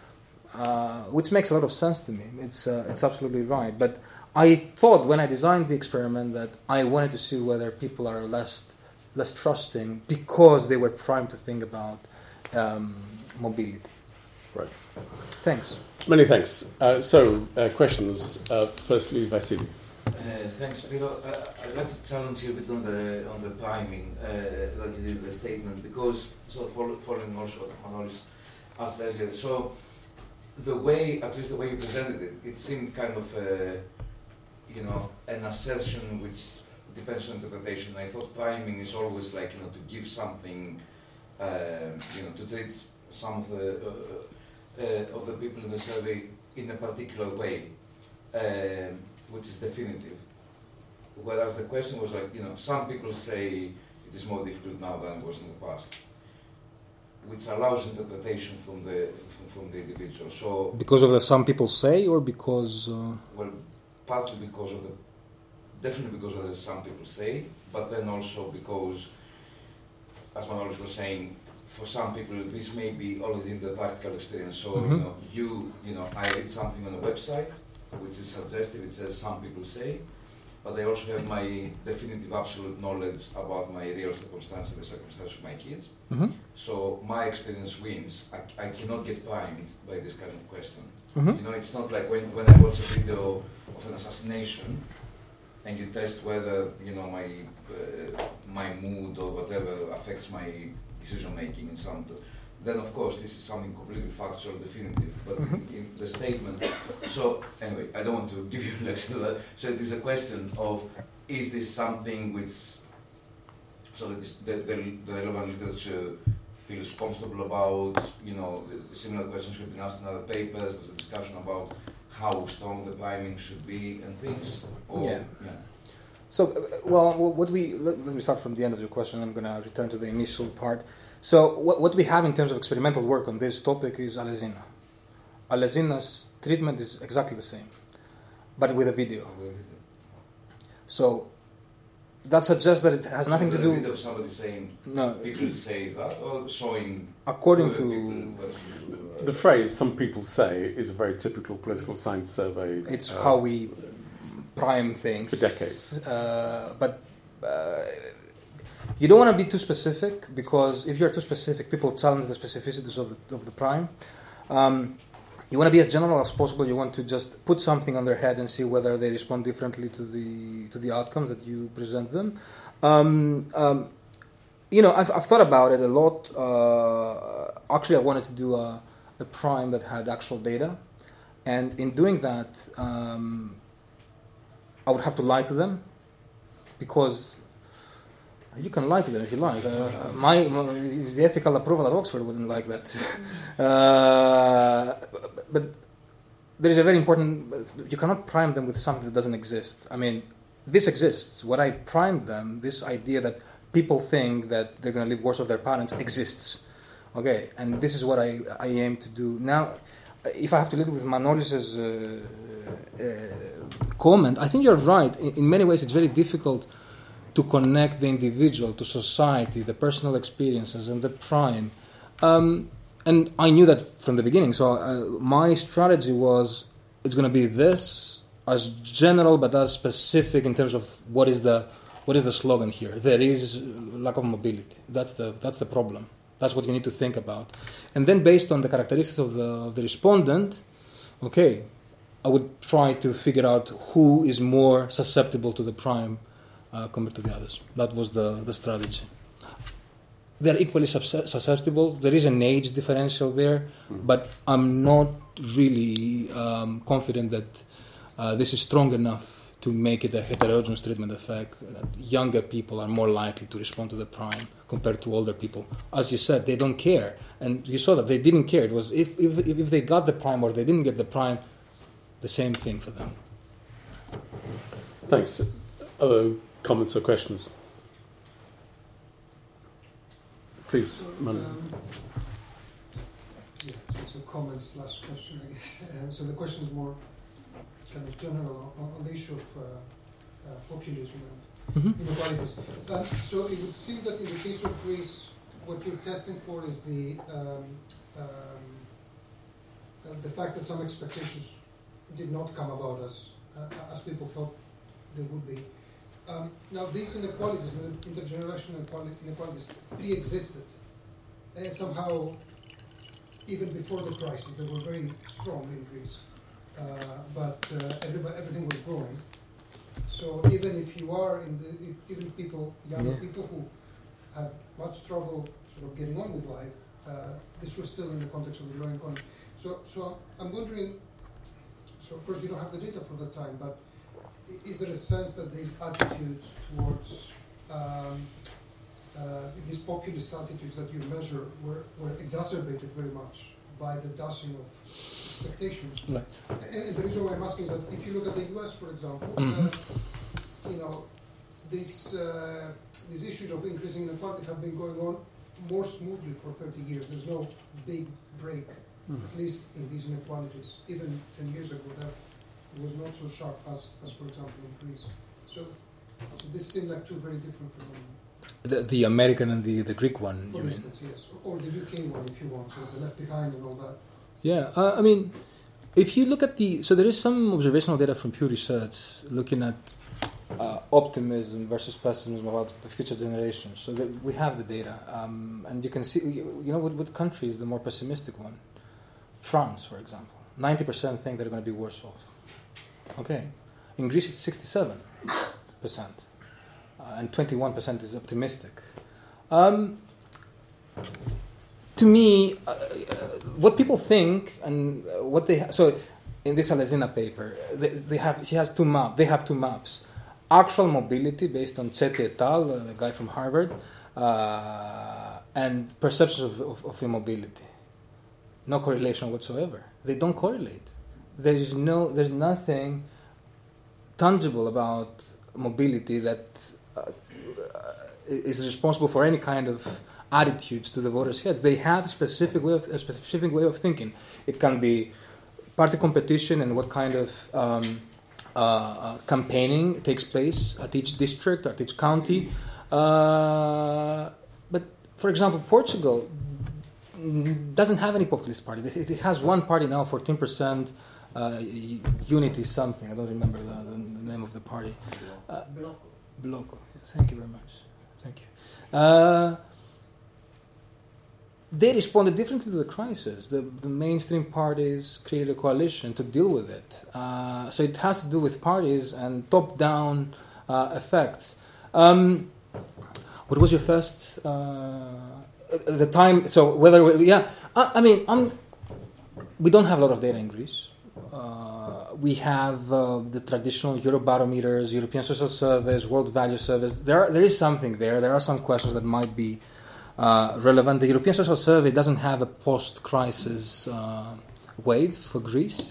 Uh, which makes a lot of sense to me. It's uh, it's absolutely right. But I thought when I designed the experiment that I wanted to see whether people are less less trusting because they were primed to think about um, mobility. Right. Thanks. Many thanks. Uh, so, uh, questions. Uh, firstly, Vasily. Uh, thanks, Peter. Uh, I'd like to challenge you a bit on the on the priming uh, that you did in the statement, because so follow, following also what Manolis asked earlier. So the way, at least the way you presented it, it seemed kind of uh, you know an assertion which depends on interpretation. I thought priming is always like you know to give something, uh, you know, to treat some of the uh, uh, of the people in the survey in a particular way. Uh, which is definitive. Whereas the question was like, you know, some people say it is more difficult now than it was in the past, which allows interpretation from the from, from the individual. So because of the some people say, or because uh... well, partly because of the definitely because of the some people say, but then also because, as Manolis was saying, for some people this may be already in the practical experience. So mm-hmm. you know, you you know, I read something on a website which is suggestive, it says some people say, but I also have my definitive absolute knowledge about my real circumstance and the circumstance of my kids. Mm-hmm. So my experience wins. I, I cannot get primed by this kind of question. Mm-hmm. You know, it's not like when, when I watch a video of an assassination and you test whether, you know, my uh, my mood or whatever affects my decision making in some. Then of course this is something completely factual, definitive, but mm-hmm. in the statement. So anyway, I don't want to give you a lecture. That. So it is a question of, is this something which, so that this, the, the, the relevant literature feels comfortable about, you know, the similar questions have been asked in other papers, there's a discussion about how strong the priming should be and things. Or, yeah. yeah. So, uh, well, what we, let, let me start from the end of your question, I'm going to return to the initial part. So what, what we have in terms of experimental work on this topic is Alezina. Alezina's treatment is exactly the same, but with a video. So that suggests that it has nothing to do... Video of somebody saying, no, people say that, or showing... According to... to the phrase some people say is a very typical political science survey. It's uh, how we prime things. For decades. Uh, but... Uh, You don't want to be too specific, because if you're too specific, people challenge the specificities of the, of the prime. Um, you want to be as general as possible. You want to just put something on their head and see whether they respond differently to the to the outcomes that you present them. Um, um, you know, I've, I've thought about it a lot. Uh, actually, I wanted to do a, a prime that had actual data, and in doing that, um, I would have to lie to them, because you can lie to them if you like. Uh, my, my the ethical approval at Oxford wouldn't like that. uh, but there is a very important, you cannot prime them with something that doesn't exist. I mean, this exists. What I primed them, this idea that people think that they're going to live worse off their parents, exists. Okay, and this is what I, I aim to do. Now, if I have to live with Manolis's uh, uh, comment, I think you're right. In, in many ways, it's very difficult to connect the individual to society, the personal experiences, and the prime. Um, and I knew that from the beginning. So uh, my strategy was, it's going to be this, as general but as specific in terms of what is the what is the slogan here. There is lack of mobility. That's the that's the problem. That's what you need to think about. And then based on the characteristics of the of the respondent, okay, I would try to figure out who is more susceptible to the prime uh, compared to the others. That was the, the strategy. They're equally susceptible. There is an age differential there, mm-hmm. but I'm not really um, confident that uh, this is strong enough to make it a heterogeneous treatment effect. That younger people are more likely to respond to the prime compared to older people. As you said, they don't care. And you saw that they didn't care. It was if, if, if they got the prime or they didn't get the prime, the same thing for them. Thanks. Other comments or questions? Please, Manu. Um, yeah, so comment slash question, I guess. Uh, so the question is more kind of general on, on the issue of uh, uh, populism and mm-hmm. inequalities. Uh, so it would seem that in the case of Greece, what you're testing for is the um, um, uh, the fact that some expectations did not come about as uh, as people thought they would be. Um, now, these inequalities, the intergenerational inequalities, pre-existed, and somehow, even before the crisis, they were very strong in Greece. Uh, but uh, everybody, everything was growing. So even if you are in the, if, even people, young yeah. people who had much trouble sort of getting on with life, uh, this was still in the context of the growing economy. So, so I'm wondering. So of course you don't have the data for the time, but is there a sense that these attitudes towards um, uh, these populist attitudes that you measure were, were exacerbated very much by the dashing of expectations? Right. And, and the reason why I'm asking is that if you look at the U S, for example, mm-hmm. uh, you know, these uh, these issues of increasing inequality have been going on more smoothly for thirty years. There's no big break, mm-hmm. at least in these inequalities. Even ten years ago, that was not so sharp as, as for example, in Greece. So, so this seemed like two very different phenomena. The, the American and the, the Greek one, for you instance, mean? Yes. Or the U K one, if you want, so the Left Behind and all that. Yeah, uh, I mean, if you look at the... So there is some observational data from Pew Research looking at uh, optimism versus pessimism about the future generations. So that we have the data. Um, and you can see, you, you know, what, what country is the more pessimistic one? France, for example. ninety percent think they're going to be worse off. Okay. In Greece, it's sixty-seven percent. Uh, and twenty-one percent is optimistic. Um, to me, uh, uh, what people think and uh, what they ha- so in this Alesina paper, they, they have he has two maps. They have two maps: actual mobility based on Chetty et al., uh, the guy from Harvard, uh, and perceptions of, of, of immobility. No correlation whatsoever. They don't correlate. There is no, there's nothing tangible about mobility that uh, is responsible for any kind of attitudes to the voters' heads. They have a specific way of a specific way of thinking. It can be party competition and what kind of um, uh, campaigning takes place at each district, at each county. Uh, but for example, Portugal doesn't have any populist party. It has one party now, fourteen percent. Uh, unity something. I don't remember the, the, the name of the party. Uh, Bloco. Bloco. Thank you very much. Thank you. Uh, they responded differently to the crisis. The, the mainstream parties created a coalition to deal with it. Uh, so it has to do with parties and top-down uh, effects. Um, what was your first... Uh, the time... So whether... We, yeah. I, I mean, I'm, we don't have a lot of data in Greece. Uh, we have uh, the traditional Eurobarometers, European Social Surveys, World Value Surveys. There, are, there is something there. There are some questions that might be uh, relevant. The European Social Survey doesn't have a post-crisis uh, wave for Greece.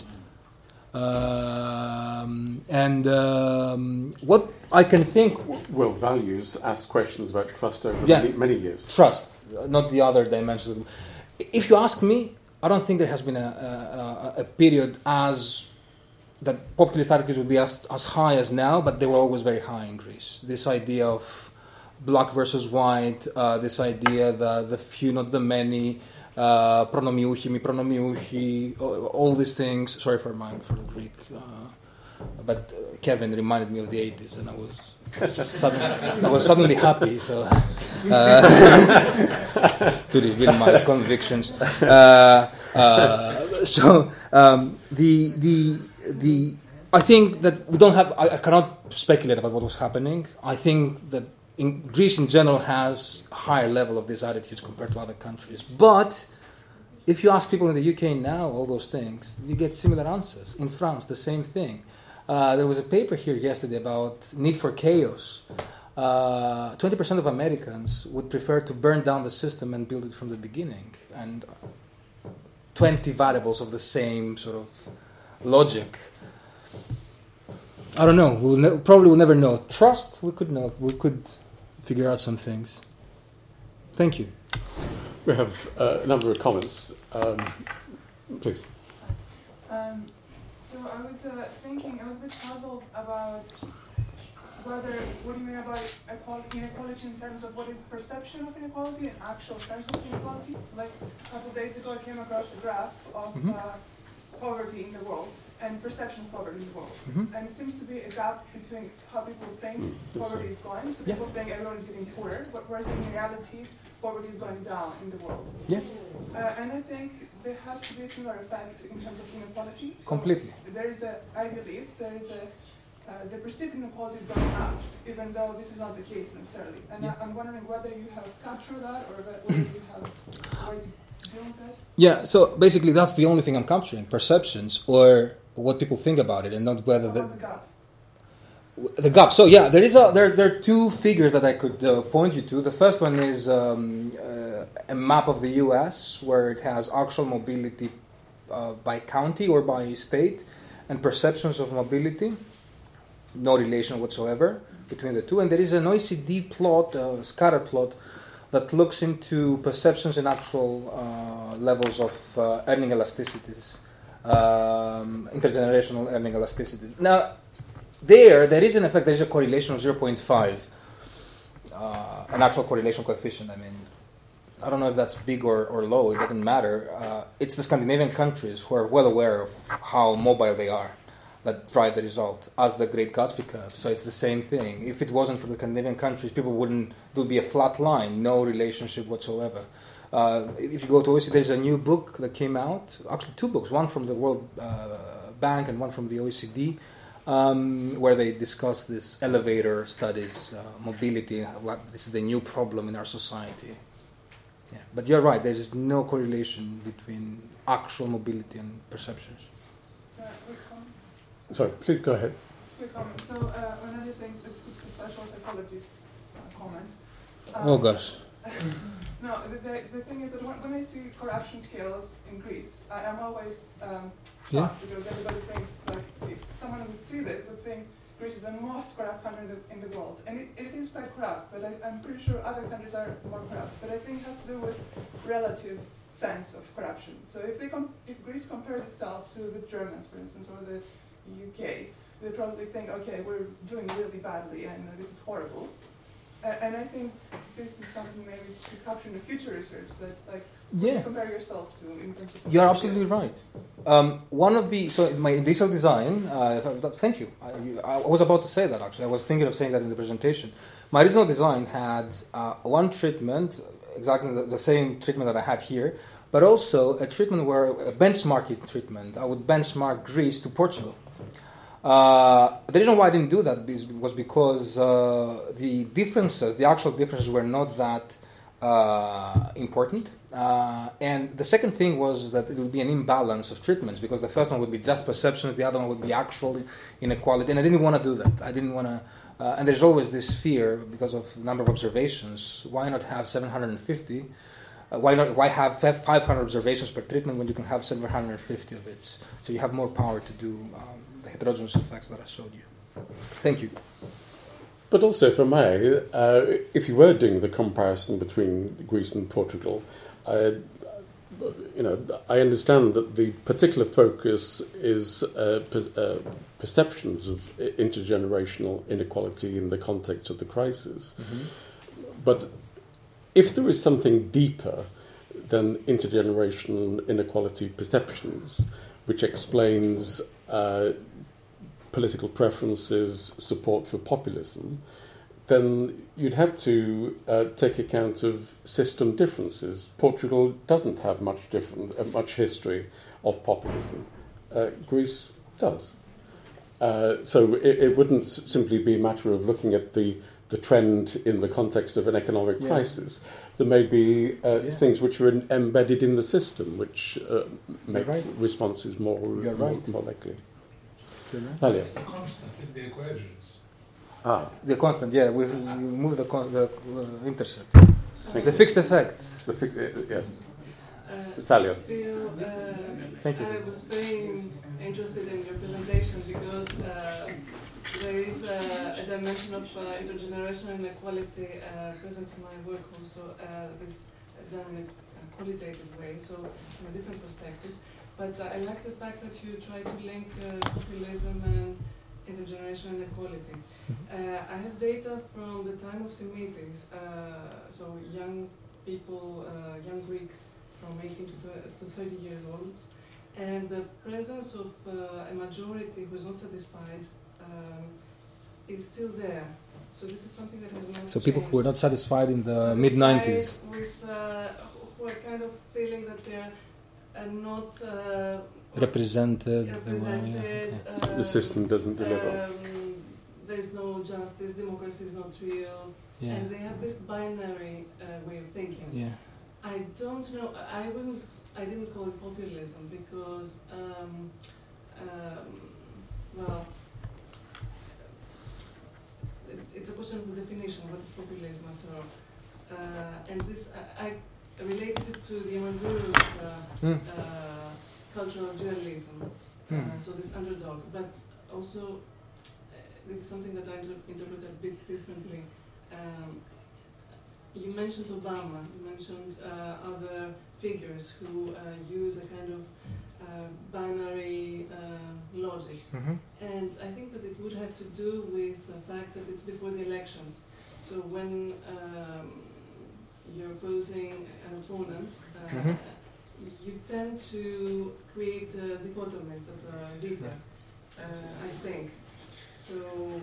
Um, and um, what I can think... Well, values ask questions about trust over Yeah. many, many years. Trust, not the other dimensions. If you ask me, I don't think there has been a, a, a period as that populist attitudes would be as, as high as now, but they were always very high in Greece. This idea of black versus white, uh, this idea that the few, not the many, uh, pronomiouchi, mi pronomiouchi, all, all these things. Sorry for my for the Greek, uh, but uh, Kevin reminded me of the eighties, and I was suddenly, I was suddenly happy. So uh, to reveal my convictions. Uh, uh, so um, the the the I think that we don't have. I, I cannot speculate about what was happening. I think that in Greece in general has a higher level of these attitudes compared to other countries. But if you ask people in the U K now all those things, you get similar answers. In France, the same thing. Uh, there was a paper here yesterday about need for chaos. Uh, twenty percent of Americans would prefer to burn down the system and build it from the beginning. And twenty variables of the same sort of logic. I don't know. We'll ne- probably will never know. Trust, we could know. We could figure out some things. Thank you. We have uh, a number of comments. Um, please. Um, so I was uh, thinking, I was a bit puzzled about whether, what do you mean about equality, inequality in terms of what is perception of inequality and actual sense of inequality? Like a couple of days ago I came across a graph of Mm-hmm. uh, poverty in the world and perception of poverty in the world. Mm-hmm. And it seems to be a gap between how people think Mm, poverty is going. So Yeah. people think everyone is getting poorer, but whereas in reality, poverty is going down in the world. Yeah, Uh, and I think there has to be a similar effect in terms of inequality. So completely. there is a, I believe, there is a, uh, the perceived inequality is going up, even though this is not the case necessarily. And Yeah. I, I'm wondering whether you have captured that or whether you have a way to deal with that. Yeah, so basically that's the only thing I'm capturing, perceptions or what people think about it, and not whether How the, about the gap? the gap. So yeah, there is a there there are two figures that I could uh, point you to. The first one is um, uh, a map of the U S where it has actual mobility uh, by county or by state, and perceptions of mobility. No relation whatsoever between the two. And there is an O E C D plot, a scatter plot, that looks into perceptions and actual uh, levels of uh, earning elasticities, um, intergenerational earning elasticities. Now, there, there is in effect, there is a correlation of zero point five, uh, an actual correlation coefficient. I mean, I don't know if that's big or, or low, it doesn't matter. Uh, it's the Scandinavian countries who are well aware of how mobile they are that drive the result, as the Great Gatsby curve. So it's the same thing. If it wasn't for the Scandinavian countries, people wouldn't, there would be a flat line, no relationship whatsoever. Uh, if you go to O E C D, there's a new book that came out, actually two books, one from the World uh, Bank and one from the O E C D, um, where they discuss this elevator studies, uh, mobility, what, this is the new problem in our society. Yeah. But you're right, there's no correlation between actual mobility and perceptions. Uh, quick comment. Sorry, please go ahead. Just a quick comment. So uh, another thing, it's a social psychologist uh, comment. Um, Oh gosh. No, the, the, the thing is that when, when I see corruption scales in Greece, I am always um, Yeah. shocked because everybody thinks, like, if someone would see this, would think Greece is the most corrupt country in the, in the world. And it, it is quite corrupt, but I, I'm pretty sure other countries are more corrupt. But I think it has to do with relative sense of corruption. So if, they com- if Greece compares itself to the Germans, for instance, or the U K, they probably think, okay, we're doing really badly and uh, this is horrible. Uh, and I think this is something maybe to capture in the future research that, like, Yeah. compare yourself to in terms of. You're absolutely right. Um, one of the so in my initial design. Uh, thank you. I, you. I was about to say that actually. I was thinking of saying that in the presentation. My original design had uh, one treatment, exactly the, the same treatment that I had here, but also a treatment where a benchmarking treatment. I would benchmark Greece to Portugal. Uh, the reason why I didn't do that was because uh, the differences, the actual differences, were not that uh, important. Uh, and the second thing was that it would be an imbalance of treatments, because the first one would be just perceptions, the other one would be actual inequality, and I didn't want to do that. I didn't want to Uh, and there's always this fear because of the number of observations. Why not have seven hundred fifty? Uh, why not? Why have five hundred observations per treatment when you can have seven hundred fifty of it? So you have more power to do um, the heterogeneous effects that I showed you. Thank you. But also, if I may, uh, if you were doing the comparison between Greece and Portugal, uh, you know, I understand that the particular focus is uh, per- uh, perceptions of intergenerational inequality in the context of the crisis. Mm-hmm. But if there is something deeper than intergenerational inequality perceptions, which explains uh, political preferences, support for populism, then you'd have to uh, take account of system differences. Portugal doesn't have much different, uh, much history of populism. Uh, Greece does. Uh, so it, it wouldn't s- simply be a matter of looking at the, the trend in the context of an economic Yeah. crisis. There may be uh, Yeah. things which are in, embedded in the system, which uh, make right. responses more, You're more, right. more likely. Right. Talia. It's the constant in the equations. Ah, The constant, yeah, we, we move the, con- the uh, intercept. Thank The you. fixed effect. the fi- uh, yes. Uh, Talia. Still, uh, Thank you. I was very interested in your presentation because uh, there is a, a dimension of uh, intergenerational inequality uh, present in my work also uh, that is done in a qualitative way, so from a different perspective. But uh, I like the fact that you try to link uh, populism and intergenerational inequality. Uh, I have data from the time of Semites, uh, so young people, uh, young Greeks from eighteen to thirty years old, and the presence of uh, a majority who is not satisfied um, is still there. So this is something that has not So people who were changed. not satisfied in the Satisfied mid nineties. with uh, who are kind of feeling that they're uh, not uh, Represented. represented. Okay. uh, The system doesn't deliver. um, there's no justice, democracy is not real, Yeah. and they have this binary uh, way of thinking. Yeah. I don't know. I wouldn't. I didn't call it populism because, um, um, well, it, it's a question of the definition. What is populism after all? Uh, and this, I, I related it to the Manduro's uh, Mm. uh, cultural dualism. Hmm. Uh, so this underdog, but also uh, it's something that I inter- interpret a bit differently. Um, you mentioned Obama, you mentioned uh, other figures who uh, use a kind of uh, binary uh, logic. Mhm. And I think that it would have to do with the fact that it's before the elections. So when um, you're opposing an opponent, uh, Mhm. you tend to create uh, dichotomies that are deeper, uh, I think. So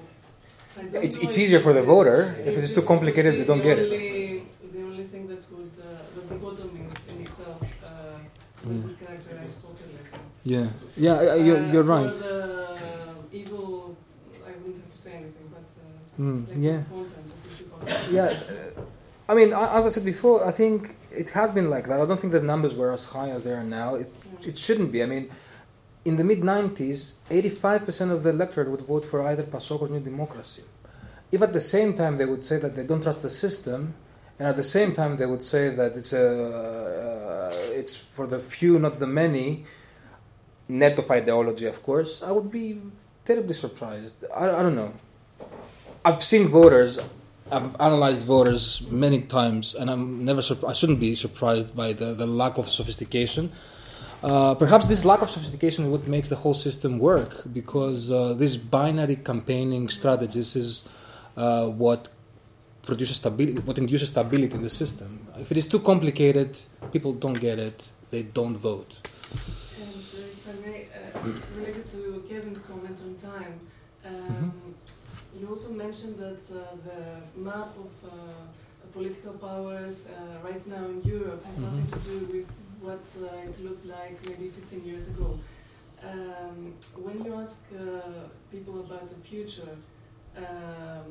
I don't It's know it's if easier for the this- voter. If it is this too complicated, would they be don't the get it. only- The only thing that would, uh, the dichotomies in itself, uh, that Yeah. would characterize populism. Yeah. Yeah. I- I- You're, Uh, you're for right. the evil, I wouldn't have to say anything, but uh, Mm, like yeah. the content of this dichotomy. Yeah. uh, I mean, a- as I said before, I think it has been like that. I don't think the numbers were as high as they are now. It Yeah. it shouldn't be. I mean, in the mid nineties, eighty-five percent of the electorate would vote for either PASOK or New Democracy. If at the same time they would say that they don't trust the system, and at the same time they would say that it's a uh, it's for the few, not the many, net of ideology, of course, I would be terribly surprised. I, I don't know. I've seen voters. I've analyzed voters many times, and I'm never. Surp- I shouldn't be surprised by the, the lack of sophistication. Uh, perhaps this lack of sophistication is what makes the whole system work, because uh, this binary campaigning strategies is uh, what produces stability, what induces stability in the system. If it is too complicated, people don't get it. They don't vote. And uh, if I may, uh, related to Kevin's comment on time, um, you also mentioned that uh, the map of uh, political powers uh, right now in Europe has nothing to do with what uh, it looked like maybe fifteen years ago. Um, when you ask uh, people about the future, um,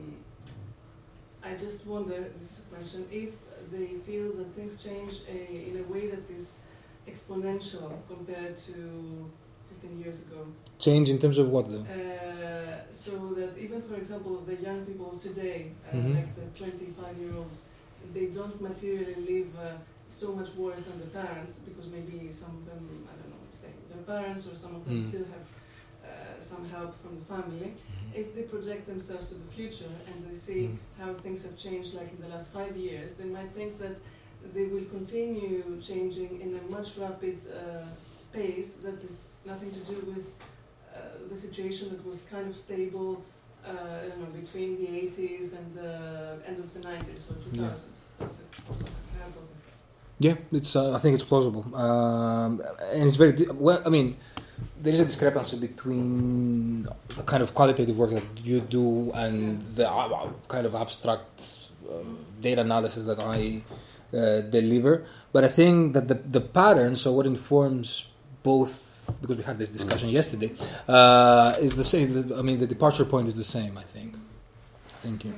I just wonder, this is a question, if they feel that things change a, in a way that is exponential compared to fifteen years ago. Change in terms of what, though? Uh, so that even, for example, the young people of today, uh, Mhm. like the twenty-five-year-olds, they don't materially live uh, so much worse than the parents, because maybe some of them, I don't know, stay with their parents, or some of them Mm. still have uh, some help from the family. If they project themselves to the future and they see Mm. how things have changed, like in the last five years, they might think that they will continue changing in a much rapid uh, pace that is nothing to do with uh, the situation that was kind of stable, uh, I don't know, between the eighties and the end of the nineties or two thousand. Yeah. That's also a hypothesis. Yeah, it's. Uh, I think it's plausible, um, and it's very di- well. I mean, there is a discrepancy between the kind of qualitative work that you do and the uh, kind of abstract um, data analysis that I uh, deliver. But I think that the the pattern, so what informs both, because we had this discussion yesterday, uh, is the same. I mean, the departure point is the same, I think. Thank you.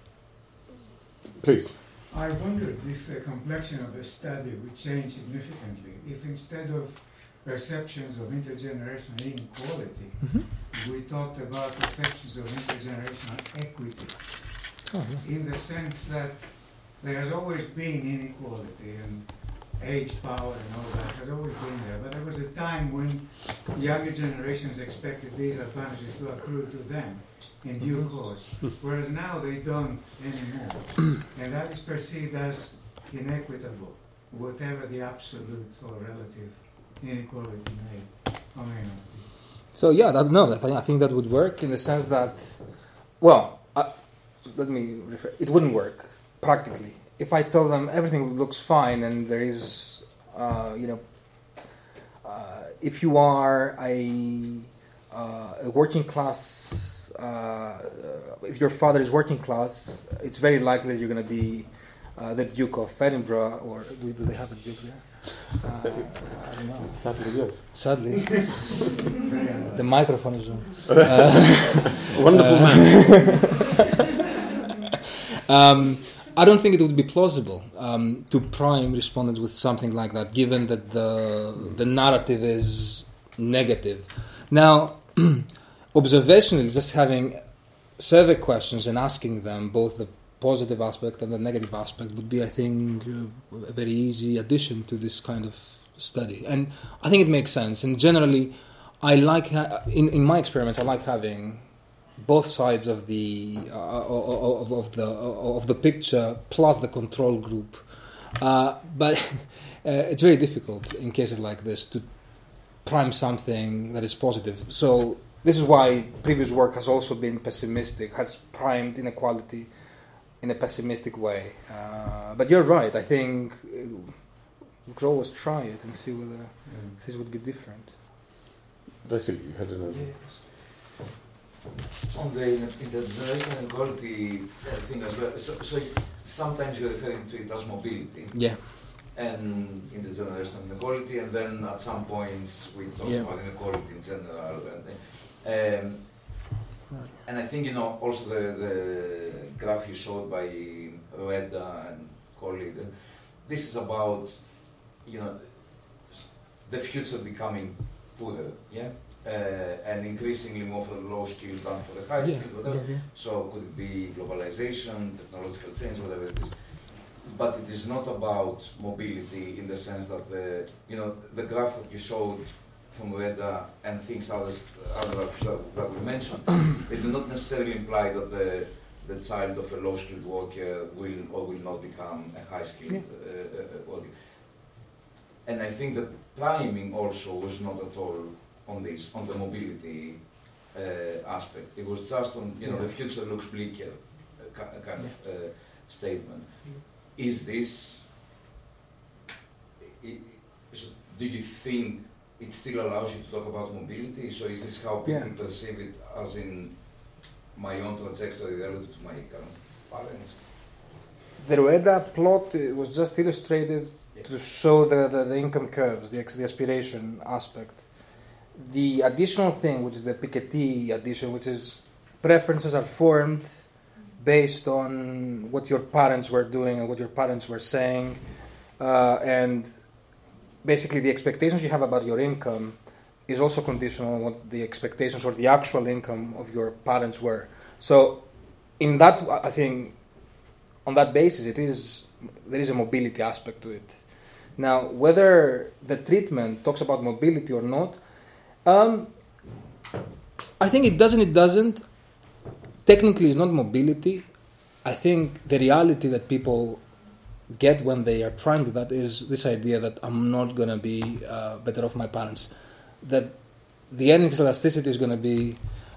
Please. I wondered if the complexion of the study would change significantly. If instead of perceptions of intergenerational inequality, Mm-hmm. we talked about perceptions of intergenerational equity, Oh, yeah. in the sense that there has always been inequality and age, power, and all that has always been there. But there was a time when younger generations expected these advantages to accrue to them in due course, whereas now they don't anymore. And that is perceived as inequitable, whatever the absolute or relative inequality may or may not be. So yeah, that, no, that, I think that would work in the sense that, well, uh, let me refer. It wouldn't work practically if I tell them everything looks fine and there is, uh, you know, uh, if you are a uh, a working class, uh, if your father is working class, it's very likely you're going to be uh, the Duke of Edinburgh, or do, do they have a Duke there? Uh, I don't know. Sadly, yes. Sadly, the microphone is on. Uh, Wonderful uh, man. um, I don't think it would be plausible um, to prime respondents with something like that, given that the the narrative is negative. Now, observationally, just having survey questions and asking them both the positive aspect and the negative aspect would be, I think, uh, a very easy addition to this kind of study. And I think it makes sense. And generally, I like, ha- in, in my experiments, I like having both sides of the uh, of, of the of the picture plus the control group. Uh, but uh, it's very difficult in cases like this to prime something that is positive. So this is why previous work has also been pessimistic, has primed inequality in a pessimistic way. Uh, but you're right. I think we could always try it and see whether Mm. this would be different. Vasily, you had another. On the intergenerational inequality uh, thing as well, so, so sometimes you're referring to it as mobility Yeah. and intergenerational inequality, and then at some points we talk Yeah. about inequality in general. And, um, and I think, you know, also the, the graph you showed by Rueda and colleague, uh, this is about, you know, the future becoming poorer, yeah? Uh, and increasingly more for the low skill than for the high Yeah, skill, whatever. yeah, yeah. So could it be globalization, technological change, whatever it is. But it is not about mobility in the sense that the, you know, the graph that you showed from Reda and things others other that, that we mentioned, they do not necessarily imply that the the child of a low skilled worker will or will not become a high skilled Yeah. uh, uh, worker. And I think that priming also was not at all on this, on the mobility uh, aspect. It was just on, you know, Yeah. the future looks bleaker uh, ki- kind of uh, statement. Yeah. Is this, i so do you think it still allows you to talk about mobility? So is this how people Yeah. perceive it, as in my own trajectory relative to my current parents? The Rueda plot uh, was just illustrative Yeah. to show the, the, the income curves, the, ex- the aspiration aspect. The additional thing, which is the Piketty addition, which is preferences are formed based on what your parents were doing and what your parents were saying, uh, and basically the expectations you have about your income is also conditional on what the expectations or the actual income of your parents were. So, in that, I think, on that basis, it is there is a mobility aspect to it. Now, whether the treatment talks about mobility or not, um, I think it doesn't. It doesn't. Technically, it's not mobility. I think the reality that people get when they are primed with that is this idea that I'm not going to be uh, better off my parents. That the earnings elasticity is going to be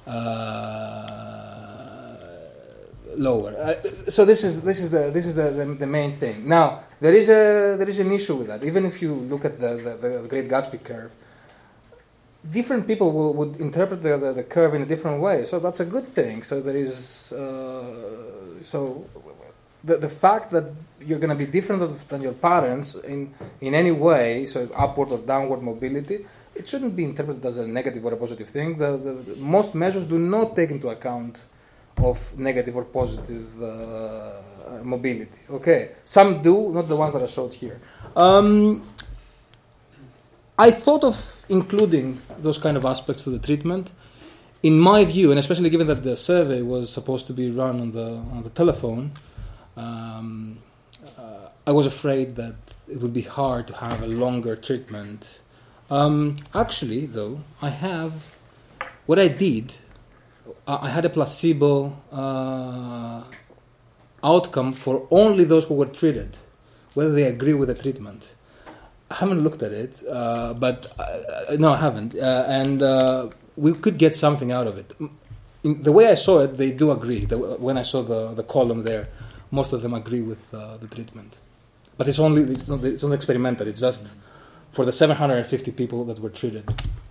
uh, lower. Uh, so this is this is the this is the, the, the main thing. Now there is a there is an issue with that. Even if you look at the the, the Great Gatsby curve, different people will, would interpret the, the, the curve in a different way. So that's a good thing. So there is uh, so. The, the fact that you're going to be different than your parents in, in any way, so upward or downward mobility, it shouldn't be interpreted as a negative or a positive thing. The, the, the, most measures do not take into account of negative or positive uh, mobility. Okay, some do, not the ones that are showed here. Um, I thought of including those kind of aspects to the treatment. In my view, and especially given that the survey was supposed to be run on the on the telephone, Um, uh, I was afraid that it would be hard to have a longer treatment. Um, actually, though, I have, what I did, I had a placebo uh, outcome for only those who were treated, whether they agree with the treatment. I haven't looked at it, uh, but uh, no, I haven't. Uh, and uh, we could get something out of it. In the way I saw it, they do agree. The, when I saw the, the column there, most of them agree with uh, the treatment, but it's only it's not it's not experimental. It's just for the seven hundred fifty people that were treated.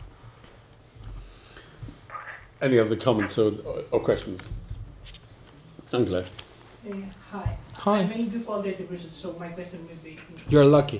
Any other comments or, or questions? Angela. Uh, hi. Hi. I mainly do qualitative research, so my question would be. You're lucky.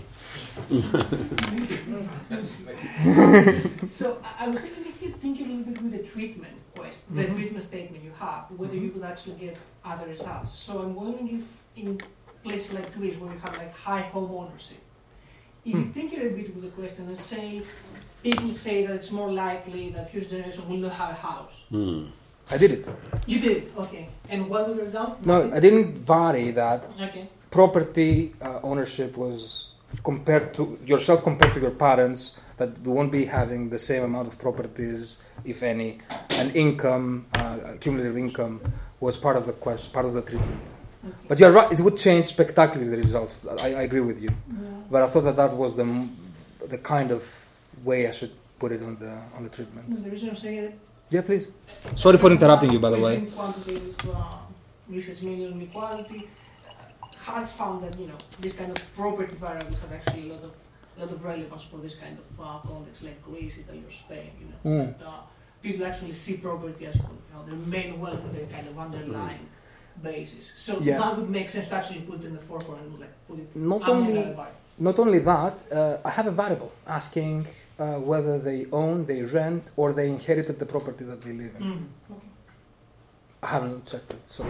So I was thinking if you think a little bit with the treatment quest, the Mhm. treatment statement you have, whether you could actually get other results. So I'm wondering if in places like Greece where you have like high home ownership, if you Hmm. think a little bit with the question and say people say that it's more likely that future generation will not have a house. Hmm. I did it. You did it, okay. And what was the result? No, I didn't vary that. Okay. Property uh, ownership was compared to yourself compared to your parents, that we won't be having the same amount of properties, if any, and income, uh, cumulative income, was part of the quest, part of the treatment. Okay. But you're right; it would change spectacularly the results. I, I agree with you, Yeah. but I thought that that was the the kind of way I should put it on the on the treatment. The reason I'm saying it. Yeah, please. Sorry for interrupting you, by the way. Quantitative uh, research, mainly on equality, has found that you know this kind of property variable has actually a lot of lot of relevance for this kind of uh, context, like Greece, Italy, or Spain. You know, Mm. that, uh, people actually see property as you know their main wealth and their kind of underlying basis. So Yeah. that would make sense to actually put it in the forefront and like put it. Not among only- other variables. Not only that, uh, I have a variable asking uh, whether they own, they rent, or they inherited the property that they live in. Mm. Okay. I haven't checked it, so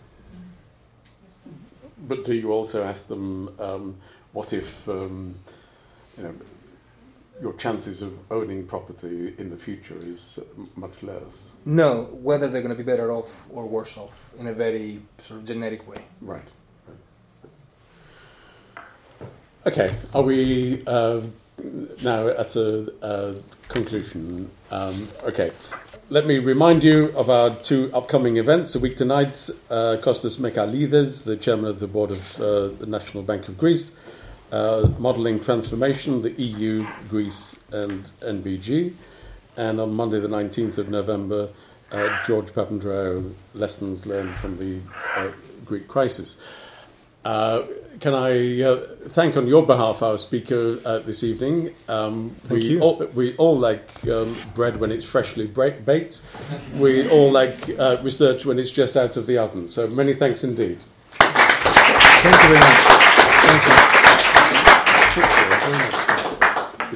But do you also ask them um, what if um, you know your chances of owning property in the future is much less? no, whether they're going to be better off or worse off in a very sort of generic way. Right. Okay. Are we uh, now at a, a conclusion? Um, okay. Let me remind you of our two upcoming events. A week tonight, uh, Kostas Mekalides, the chairman of the board of uh, the National Bank of Greece, uh, modelling transformation, the E U, Greece, and N B G. And on Monday, the nineteenth of November, uh, George Papandreou, lessons learned from the uh, Greek crisis. Uh, can I uh, thank on your behalf our speaker uh, this evening? Um, Thank we you. All, we all like um, bread when it's freshly bra- baked. We all like uh, research when it's just out of the oven. So many thanks indeed. Thank you very much.